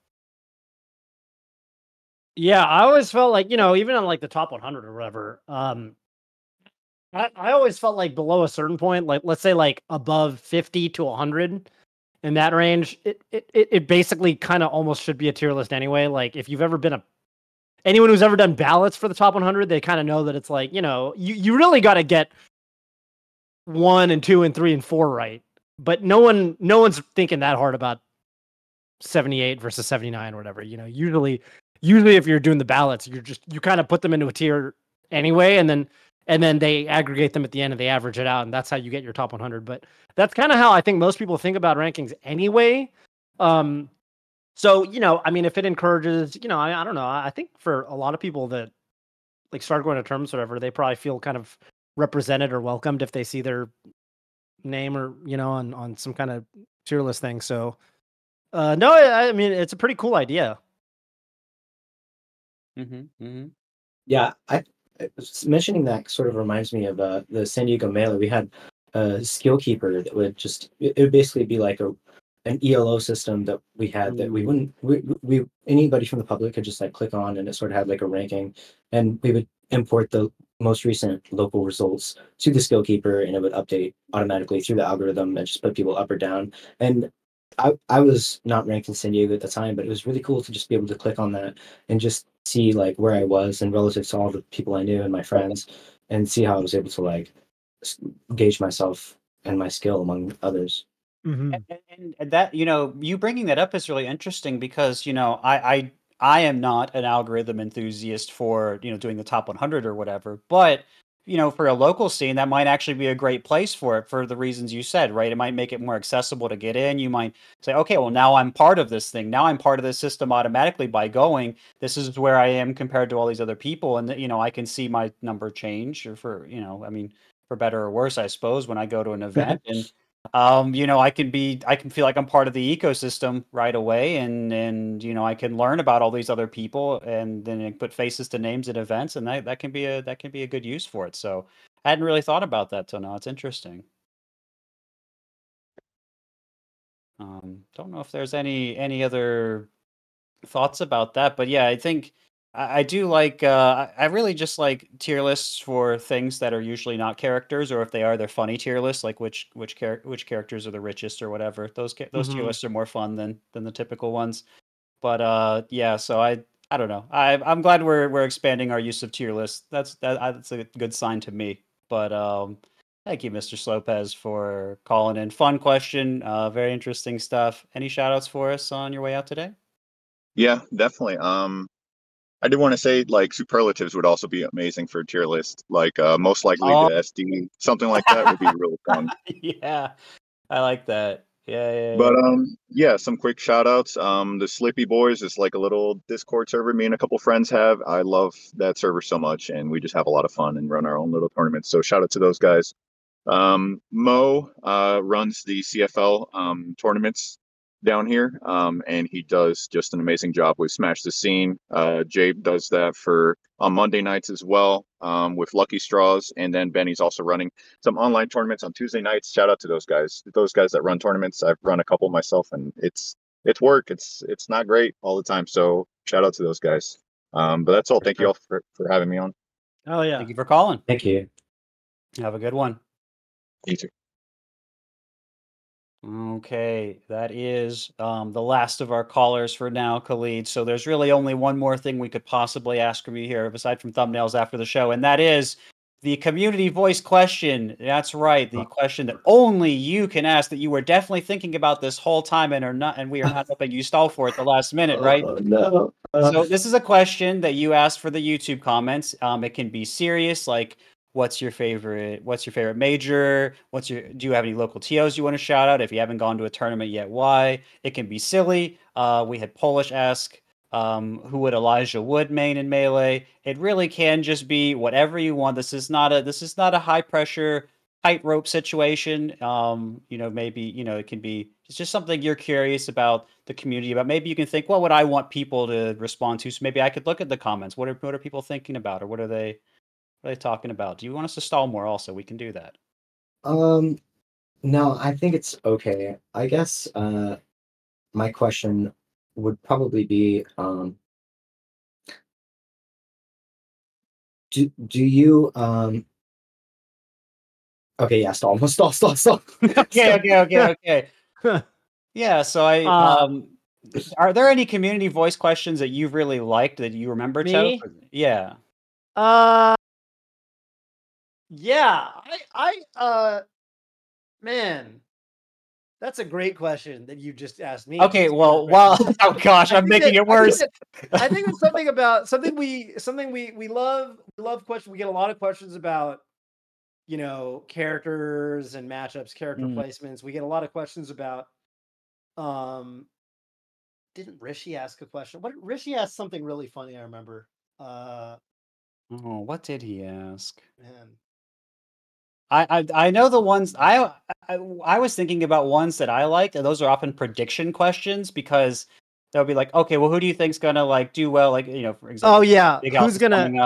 S1: Yeah, I always felt like, you know, even on like the top one hundred or whatever, um, I, I always felt like below a certain point, like let's say like above fifty to one hundred in that range, it it, it it basically kind of almost should be a tier list anyway. Like if you've ever been a anyone who's ever done ballots for the top one hundred, they kind of know that it's like, you know, you, you really got to get one and two and three and four right. But no one no one's thinking that hard about seventy-eight versus seventy-nine or whatever. You know, usually usually if you're doing the ballots, you're just you kind of put them into a tier anyway, and then and then they aggregate them at the end and they average it out, and that's how you get your top one hundred. But that's kind of how I think most people think about rankings anyway. Um, so you know, I mean, if it encourages, you know, I, I don't know. I think for a lot of people that like start going to terms, or whatever, they probably feel kind of represented or welcomed if they see their name or you know on on some kind of tier list thing. So uh, no, I, I mean it's a pretty cool idea.
S3: Mm-hmm, mm-hmm.
S2: Yeah, I I- s- mentioning that sort of reminds me of uh, the San Diego Melee. We had a skill keeper that would just it it would basically be like a an E L O system that we had that we
S1: Mm.
S2: wouldn't we, we anybody from the public could just like click on, and it sort of had like a ranking, and we would import the most recent local results to the skill keeper, and it would update automatically through the algorithm and just put people up or down. And I, I was not ranked in San Diego at the time, but it was really cool to just be able to click on that and just see like where I was and relative to all the people I knew and my friends, and see how I was able to like s- gauge myself and my skill among others.
S1: Mhm.
S3: And, and, and that, you know, you bringing that up is really interesting because, you know, I, I, I am not an algorithm enthusiast for, you know, doing the top one hundred or whatever, but, you know, for a local scene, that might actually be a great place for it for the reasons you said, right? It might make it more accessible to get in. You might say, okay, well, now I'm part of this thing. Now I'm part of this system automatically by going, this is where I am compared to all these other people. And, you know, I can see my number change or for, you know, I mean, for better or worse, I suppose, when I go to an event and, um, you know, I can be, I can feel like I'm part of the ecosystem right away, and and you know, I can learn about all these other people, and then I put faces to names at events, and that that can be a that can be a good use for it. So I hadn't really thought about that till now. It's interesting. Um, don't know if there's any any other thoughts about that, but yeah, I think I, I do like. Uh, I I really just like tier lists for things that are usually not characters, or if they are, they're funny tier lists, like which which char- which characters are the richest or whatever. Those ca- those tier
S1: Mhm.
S3: lists are more fun than than the typical ones. But uh, yeah, so I I don't know. I I'm glad we're we're expanding our use of tier lists. That's that that's a good sign to me. But um, thank you, mister Slopez, for calling in. Fun question. Uh, very interesting stuff. Any shout outs for us on your way out today?
S6: Yeah, definitely. Um, I did want to say like superlatives would also be amazing for a tier list. Like uh, most likely
S3: Oh,
S6: to S D, something like that would be really fun.
S3: yeah, I like that. Yeah, yeah,
S6: But
S3: yeah.
S6: um, yeah, some quick shout outs. Um, the Slippy Boys is like a little Discord server me and a couple friends have. I love that server so much, and we just have a lot of fun and run our own little tournaments. So shout out to those guys. Um, Mo uh, runs the C F L um, tournaments down here, um, and he does just an amazing job with Smash the Scene. Uh, Jabe does that for on Monday nights as well um, with Lucky Straws, and then Benny's also running some online tournaments on Tuesday nights. Shout out to those guys. Those guys that run tournaments. I've run a couple myself, and it's it's work. It's it's not great all the time. So shout out to those guys. Um, but that's all. Thank you all for, for having me on.
S1: Oh yeah.
S3: Thank you for calling.
S2: Thank you.
S3: Have a good one.
S6: You too.
S3: Okay, that is um, the last of our callers for now, Khalid. So there's really only one more thing we could possibly ask from you here, aside from thumbnails after the show, and that is the community voice question. That's right, the question that only you can ask, that you were definitely thinking about this whole time and are not, and we are not helping you stall for at the last minute, right?
S2: Oh no. Uh,
S3: So this is a question that you asked for the YouTube comments. Um, it can be serious, like what's your favorite what's your favorite major? What's your do you have any local T Os you want to shout out? If you haven't gone to a tournament yet, why? It can be silly. Uh, we had Polish ask um, who would Elijah Wood main in Melee. It really can just be whatever you want. This is not a this is not a high pressure tightrope situation. Um, you know, maybe, you know, it can be it's just something you're curious about the community about. Maybe you can think, what would I want people to respond to? So maybe I could look at the comments. What are what are people thinking about, or what are they what are they talking about? Do you want us to stall more? Also, we can do that.
S2: um, no, I think it's okay. I guess uh, my question would probably be, um, do do you um? Okay, yeah, stall, stall, stall, stall.
S3: Okay, okay, okay, okay. Yeah. So I
S1: Uh,
S3: um, are there any community voice questions that you've really liked that you remember, Toph?
S1: Me?
S3: Yeah.
S1: Uh yeah, I I uh man, that's a great question that you just asked me.
S3: Okay.
S1: It's a
S3: Well,
S1: great
S3: well.
S1: question.
S3: Oh gosh,
S1: I
S3: I'm
S1: think
S3: making
S1: that-
S3: it worse.
S1: I think, that, I think it's something about something we something we we love we love questions. We get a lot of questions about, you know, characters and matchups, character
S3: Mm.
S1: placements. We get a lot of questions about um didn't Rishi ask a question? What Rishi asked something really funny, I remember. Uh
S3: Oh, what did he ask?
S1: man.
S3: I, I I know the ones I, I I was thinking about ones that I liked, and those are often prediction questions because they'll be like, okay, well, who do you think's gonna like do well? Like, you know, for example,
S1: Oh yeah,
S3: Big House
S1: who's
S3: is
S1: gonna
S3: coming up.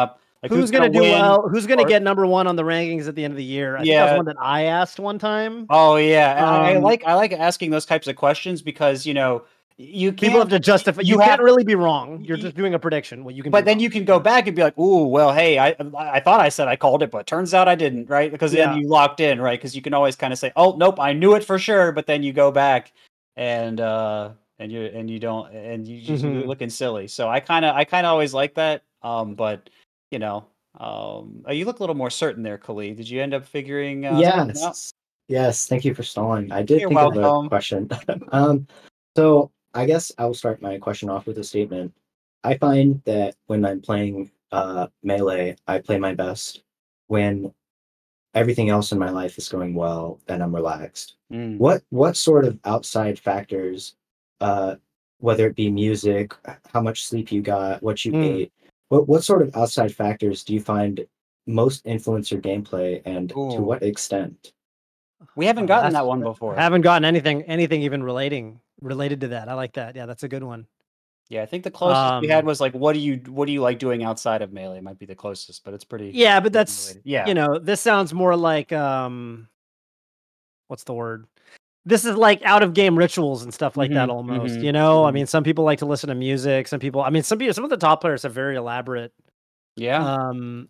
S3: Like
S1: who's, gonna,
S3: gonna
S1: do
S3: win?
S1: well? Who's gonna
S3: or-
S1: get number one on the rankings at the end of the year? I think that
S3: Yeah.
S1: was one that I asked one time.
S3: Oh yeah, I, I
S1: Um,
S3: like I like asking those types of questions because you know you can't,
S1: People have to justify. You,
S3: you
S1: can't
S3: have-
S1: really be wrong. You're
S3: y-
S1: just doing a prediction. Well, you can.
S3: but
S1: be
S3: then
S1: wrong.
S3: you can go back and be like, "Ooh, well, hey, I I thought I said I called it, but turns out I didn't," right? Because
S1: Yeah.
S3: then you locked in, right? Because you can always kind of say, "Oh, nope, I knew it for sure," but then you go back and uh and you and you don't and you just, you're
S1: Mhm.
S3: looking silly. So I kind of I kind of always like that. Um, but you know, um, uh, you look a little more certain there, Khalid. Did you end up figuring? Uh, something out?
S2: Yes. Yes. Thank you for stalling. I did
S3: You're
S2: think of a
S3: welcome.
S2: question. um, so I guess I will start my question off with a statement. I find that when I'm playing uh, Melee, I play my best when everything else in my life is going well and I'm relaxed.
S3: Mm.
S2: What what sort of outside factors, uh, whether it be music, how much sleep you got, what you
S1: Mm.
S2: ate, what what sort of outside factors do you find most influence your gameplay, and to
S3: Ooh.
S2: what extent?
S3: We haven't
S1: Oh,
S3: gotten
S1: that's-
S3: that one before.
S1: Haven't gotten anything anything even relating related to that. I like that. Yeah, that's a good one.
S3: Yeah, I think the closest we had
S1: Um,
S3: was like, what do you what do you like doing outside of Melee? Might be the closest, but it's pretty.
S1: Yeah, but
S3: pretty
S1: that's
S3: related. yeah.
S1: you know, this sounds more like um what's the word? This is like out of game rituals and stuff like that
S3: Mhm,
S1: almost,
S3: mhm,
S1: you know? I
S3: mhm.
S1: mean, some people like to listen to music, some people I mean, some people some of the top players have very elaborate
S3: yeah.
S1: um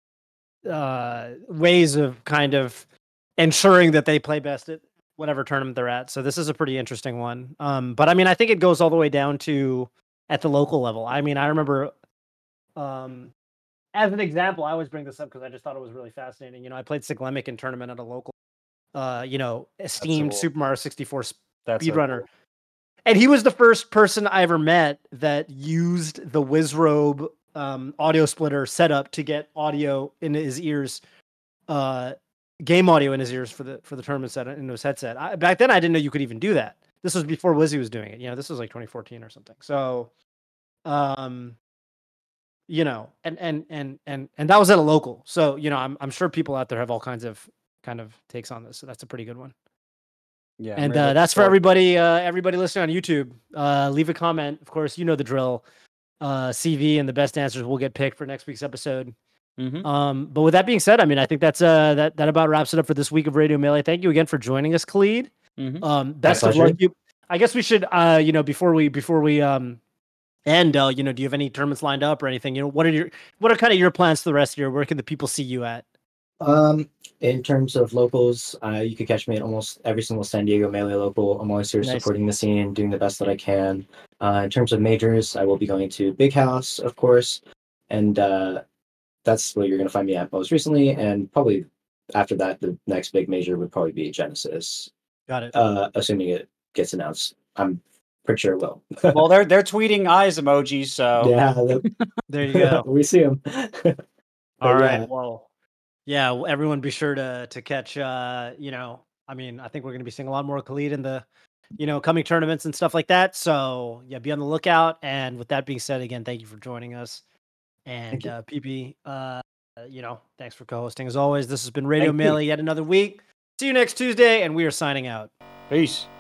S1: uh ways of kind of ensuring that they play best at whatever tournament they're at. So this is a pretty interesting one. Um but I mean, I think it goes all the way down to at the local level. I mean, I remember um as an example, I always bring this up because I just thought it was really fascinating. You know, I played Siglemic in tournament at a local, uh, you know, esteemed
S3: cool.
S1: Super Mario sixty-four
S3: That's so
S1: speedrunner.
S3: cool.
S1: And he was the first person I ever met that used the Wizrobe um, audio splitter setup to get audio in his ears, uh, game audio in his ears for the for the tournament set in his headset. I, back then, I didn't know you could even do that. This was before Wizzy was doing it. You know, this was like twenty fourteen or something. So, um, you know, and and and and and that was at a local. So, you know, I'm I'm sure people out there have all kinds of kind of takes on this. So that's a pretty good one.
S3: Yeah. I'm
S1: And
S3: really
S1: uh,
S3: looking
S1: that's for
S3: forward-
S1: everybody. Uh, everybody listening on YouTube, uh, leave a comment. Of course, you know the drill. Uh, C V and the best answers will get picked for next week's episode.
S3: Mhm.
S1: Um, but with that being said, I mean, I think that's uh that that about wraps it up for this week of Radio Melee. Thank you again for joining us, Khalid.
S3: Mhm.
S1: Um, best of
S2: pleasure.
S1: luck. You, I guess we should, uh, you know, before we before we um end, uh, you know, do you have any tournaments lined up or anything? You know, what are your what are kind of your plans for the rest of the year? Where can the people see you at?
S2: Um, in terms of locals, uh, you could catch me at almost every single San Diego Melee local. I'm always here
S1: Nice.
S2: supporting the scene, doing the best that I can. Uh, in terms of majors, I will be going to Big House, of course, and uh, that's where you're going to find me at most recently. And probably after that, the next big major would probably be Genesis,
S1: Got it.
S2: uh, assuming it gets announced. I'm pretty sure it will.
S3: Well, they're they're tweeting eyes emojis, so
S2: yeah, the-
S1: There you go.
S2: we see them.
S1: All right.
S2: yeah.
S1: Well, yeah. well, Everyone, be sure to to catch. Uh, you know, I mean, I think we're going to be seeing a lot more Khalid in the, you know, coming tournaments and stuff like that. So yeah, be on the lookout. And with that being said, again, thank you for joining us. And
S2: you.
S1: uh, P P, uh, you know, thanks for co-hosting as always. This has been Radio
S3: Thank you.
S1: Melee yet another week. See you next Tuesday, and we are signing out.
S3: peace.